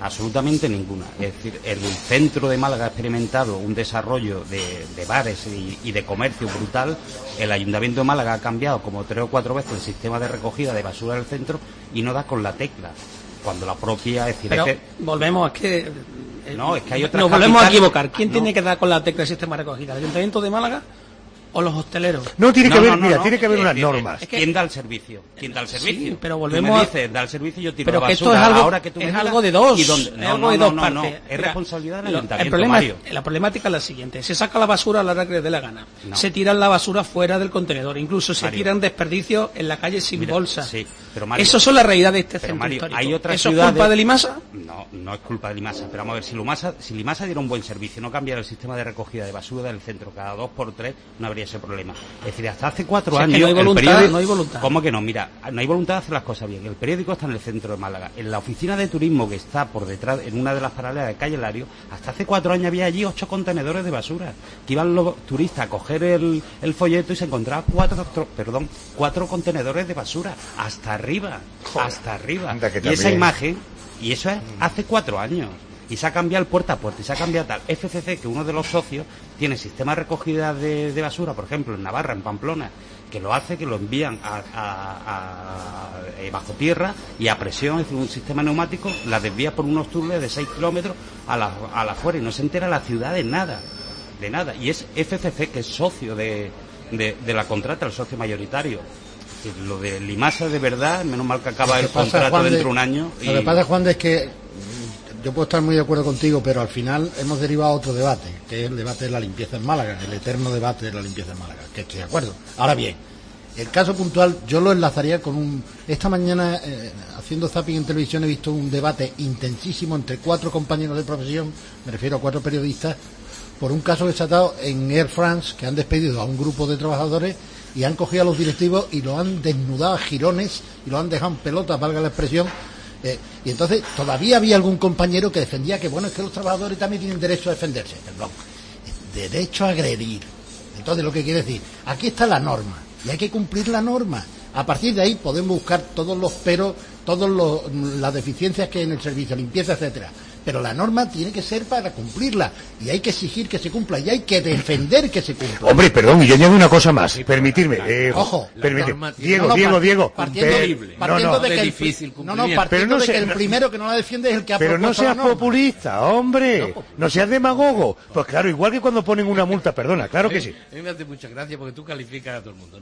Absolutamente ninguna. Es decir, el centro de Málaga ha experimentado un desarrollo de bares y de comercio brutal. El Ayuntamiento de Málaga ha cambiado como 3 o 4 veces el sistema de recogida de basura del centro y no da con la tecla. Cuando la propia... Es decir, pero es que, volvemos, es que... no, es que hay otras nos volvemos a capitales- equivocar. ¿Quién no. tiene que dar con la tecla del sistema de recogida? ¿El Ayuntamiento de Málaga o los hosteleros? No, tiene que haber, mira, tiene que haber unas normas. Es que- ¿Quién da el servicio? ¿Quién da el servicio? Sí, pero Tú volvemos me a- dices, da el servicio y yo tiro pero la que basura. esto es algo, Ahora que tú me es digas, algo de dos, ¿y dónde? es No, algo no, de no, dos no, partes. no. Es Mira, responsabilidad del el Ayuntamiento, problema Mario. la problemática es la siguiente: se saca la basura a la hora que le dé la gana, No. se tira la basura fuera del contenedor, incluso se Mario. tiran desperdicios en la calle sin Mira, bolsa. sí, pero Mario, Eso son la realidad de este pero centro Mario, histórico. hay otras ¿Eso ciudades... es culpa de Limasa? No, no es culpa de Limasa, pero vamos a ver, si Limasa diera un buen servicio, no cambiara el sistema de recogida de basura del centro cada 2 por 3, no habría ese problema. Es decir, hasta hace 4 Si es años... que no hay el voluntad, periódico- no hay voluntad. ¿Cómo que no? Mira, no hay voluntad de hacer las cosas bien. El periódico está en el centro de Málaga. En la oficina de turismo que está por detrás, en una de las paralelas de calle Lario, hasta hace 4 años había allí 8 contenedores de basura. Que iban los turistas a coger el folleto y se encontraban 4 contenedores de basura. Hasta arriba. Joder. Hasta arriba. Anda, que Y esa también. imagen, y eso es hace 4 años. Y se ha cambiado el puerta a puerta, y se ha cambiado tal. FCC, que uno de los socios, tiene sistema de recogida de basura, por ejemplo, en Navarra, en Pamplona, que lo hace, que lo envían bajo tierra y a presión, es decir, un sistema neumático, la desvía por unos túneles de 6 kilómetros a la afuera y no se entera la ciudad de nada. Y es FCC, que es socio de la contrata, el socio mayoritario. Es decir, lo de Limasa, de verdad, menos mal que acaba el contrato dentro de un año. Lo que pasa, Juan, es que yo puedo estar muy de acuerdo contigo, pero al final hemos derivado a otro debate, que es el debate de la limpieza en Málaga, el eterno debate de la limpieza en Málaga, que estoy de acuerdo. Ahora bien, el caso puntual yo lo enlazaría con un... Esta mañana, haciendo zapping en televisión, he visto un debate intensísimo entre 4 compañeros de profesión, me refiero a 4 periodistas, por un caso que se ha dado en Air France, que han despedido a un grupo de trabajadores y han cogido a los directivos y los han desnudado a jirones y los han dejado en pelota, valga la expresión. Y entonces todavía había algún compañero que defendía que, bueno, es que los trabajadores también tienen derecho a defenderse. Perdón, derecho a agredir. Entonces, lo que quiere decir, aquí está la norma y hay que cumplir la norma. A partir de ahí podemos buscar todos los peros, todas las deficiencias que hay en el servicio, limpieza, etcétera. Pero la norma tiene que ser para cumplirla y hay que exigir que se cumpla y hay que defender que se cumpla. Hombre, perdón, y yo añado una cosa más, permitirme. Ojo, Diego. Partiendo de que difícil partiendo Pero no de que sé- el primero que no la defiende es el que ha Pero no propuesto la seas norma. populista, hombre. No seas demagogo. Pues claro, igual que cuando ponen una multa, perdona, claro que sí. A mí me hace mucha gracia porque tú calificas a todo el mundo.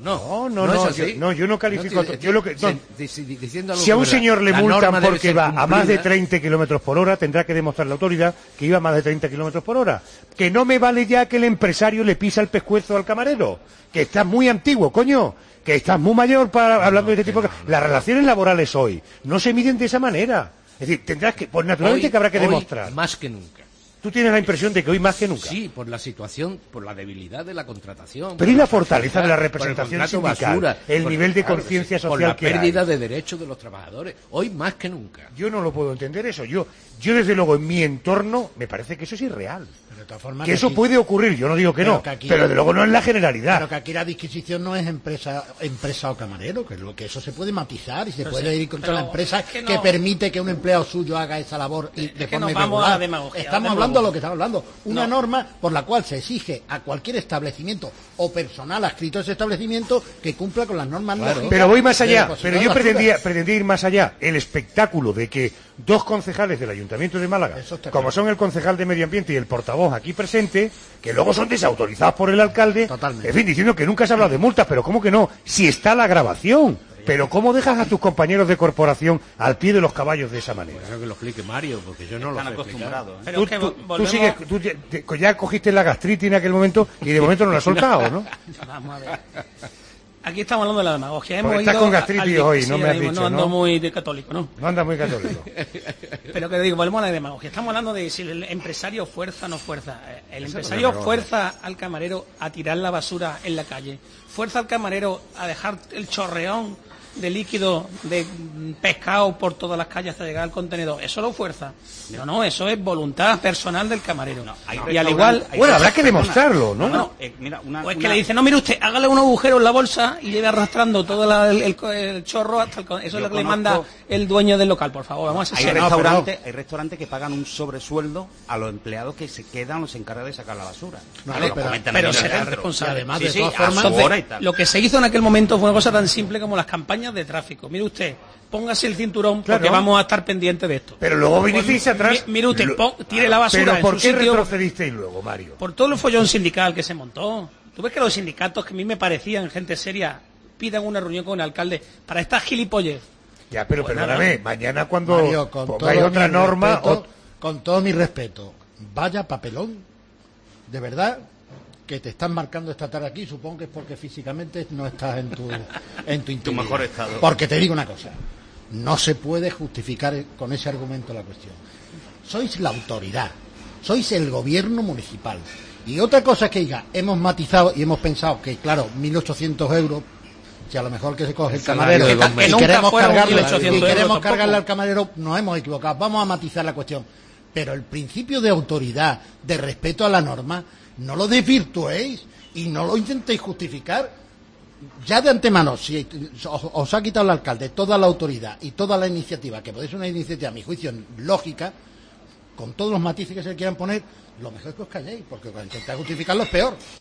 Yo no califico a todo. Yo lo que, diciendo algo si a un que es verdad. señor le La multan norma debe porque ser va a más de cumplida. 30 kilómetros por hora, tendrá que demostrar la autoridad que iba a más de 30 kilómetros por hora. Que no me vale ya que el empresario le pisa el pescuezo al camarero. Que estás muy antiguo, coño. Que estás muy mayor para hablando de este tipo de cosas. Las relaciones laborales hoy no se miden de esa manera. Es decir, tendrás que, pues naturalmente que habrá que Hoy demostrar. más que nunca. Tú tienes la impresión de que hoy más que nunca. Sí, por la situación, por la debilidad de la contratación. Pero por ¿y la fortaleza de la por el representación contrato sindical? El nivel de conciencia por social la que hay. pérdida de derechos de los trabajadores. Hoy más que nunca. Yo no lo puedo entender eso. Yo desde luego en mi entorno me parece que eso es irreal. Pero de todas formas, Que eso aquí- puede ocurrir, yo no digo que pero no, que aquí- pero desde luego no es la generalidad. Pero que aquí la disquisición no es empresa o camarero, que eso se puede matizar y se Pero puede sí, ir contra pero la empresa es que que no- permite que un empleado suyo haga esa labor y de que forma nos vamos irregular. a la demagogia, Estamos a hablando de lo que estamos hablando. Una No. norma por la cual se exige a cualquier establecimiento o personal adscrito a ese establecimiento que cumpla con las normas lógicas Pero voy más de allá, depositar pero yo basura. pretendía ir más allá. El espectáculo de que 2 concejales del Ayuntamiento de Málaga, como son el concejal de Medio Ambiente y el portavoz aquí presente, que luego son desautorizados por el alcalde, en fin, diciendo que nunca se ha hablado de multas, pero ¿cómo que no? Si está la grabación. Pero ¿cómo dejas a tus compañeros de corporación al pie de los caballos de esa manera? Creo que lo explique Mario, porque yo no lo sé explicar. Pero es que Tú volvemos- sigues, ya cogiste la gastritis en aquel momento y de momento no la has soltado, ¿no? Vamos a ver. Aquí estamos hablando de la demagogia. Porque Hemos estás ido con gastritis al- hoy, sí, no me ahora has mismo dicho, no ando ¿no? muy de católico, ¿no? No andas muy católico. Pero que digo, volvemos a la demagogia. Estamos hablando de si el empresario fuerza o no fuerza. El Eso empresario es lo que fuerza al camarero a tirar la basura en la calle. Fuerza al camarero a dejar el chorreón de líquido de pescado por todas las calles hasta llegar al contenedor, ¿eso lo fuerza? No, eso es voluntad personal del camarero. Y al igual... Bueno, habrá que demostrarlo, ¿no? O es que le dice, no, mire usted, hágale un agujero en la bolsa y lleve arrastrando todo el chorro hasta eso es lo que le manda el dueño del local, por favor, vamos a hay restaurantes que pagan un sobresueldo a los empleados que se quedan, los encargados de sacar la basura. Pero será responsable. Además, de todas formas, lo que se hizo en aquel momento fue una cosa tan simple como las campañas de tráfico. Mire usted, póngase el cinturón porque vamos a estar pendientes de esto. Pero luego vinisteis atrás. Mire usted, tire la basura. ¿Pero por qué sitio, retrocedisteis luego, Mario? Por todo el follón sindical que se montó. ¿Tú ves que los sindicatos, que a mí me parecían gente seria, pidan una reunión con el alcalde para estas gilipollez? Ya, pero Pues perdóname, nada. mañana cuando Mario, hay otra norma... Con todo mi respeto, vaya papelón, de verdad, que te están marcando esta tarde aquí, supongo que es porque físicamente no estás en tu intimidad. Tu mejor estado. Porque te digo una cosa, no se puede justificar con ese argumento la cuestión. Sois la autoridad, sois el gobierno municipal. Y otra cosa es que diga, hemos matizado y hemos pensado que, claro, 1.800 euros, si a lo mejor que se coge el camarero y queremos cargarle al camarero, nos hemos equivocado, vamos a matizar la cuestión. Pero el principio de autoridad, de respeto a la norma, no lo desvirtuéis y no lo intentéis justificar. Ya de antemano, si os ha quitado el alcalde toda la autoridad y toda la iniciativa, que puede ser una iniciativa, a mi juicio, lógica, con todos los matices que se quieran poner, lo mejor es que os calléis, porque cuando intentáis justificarlo es peor.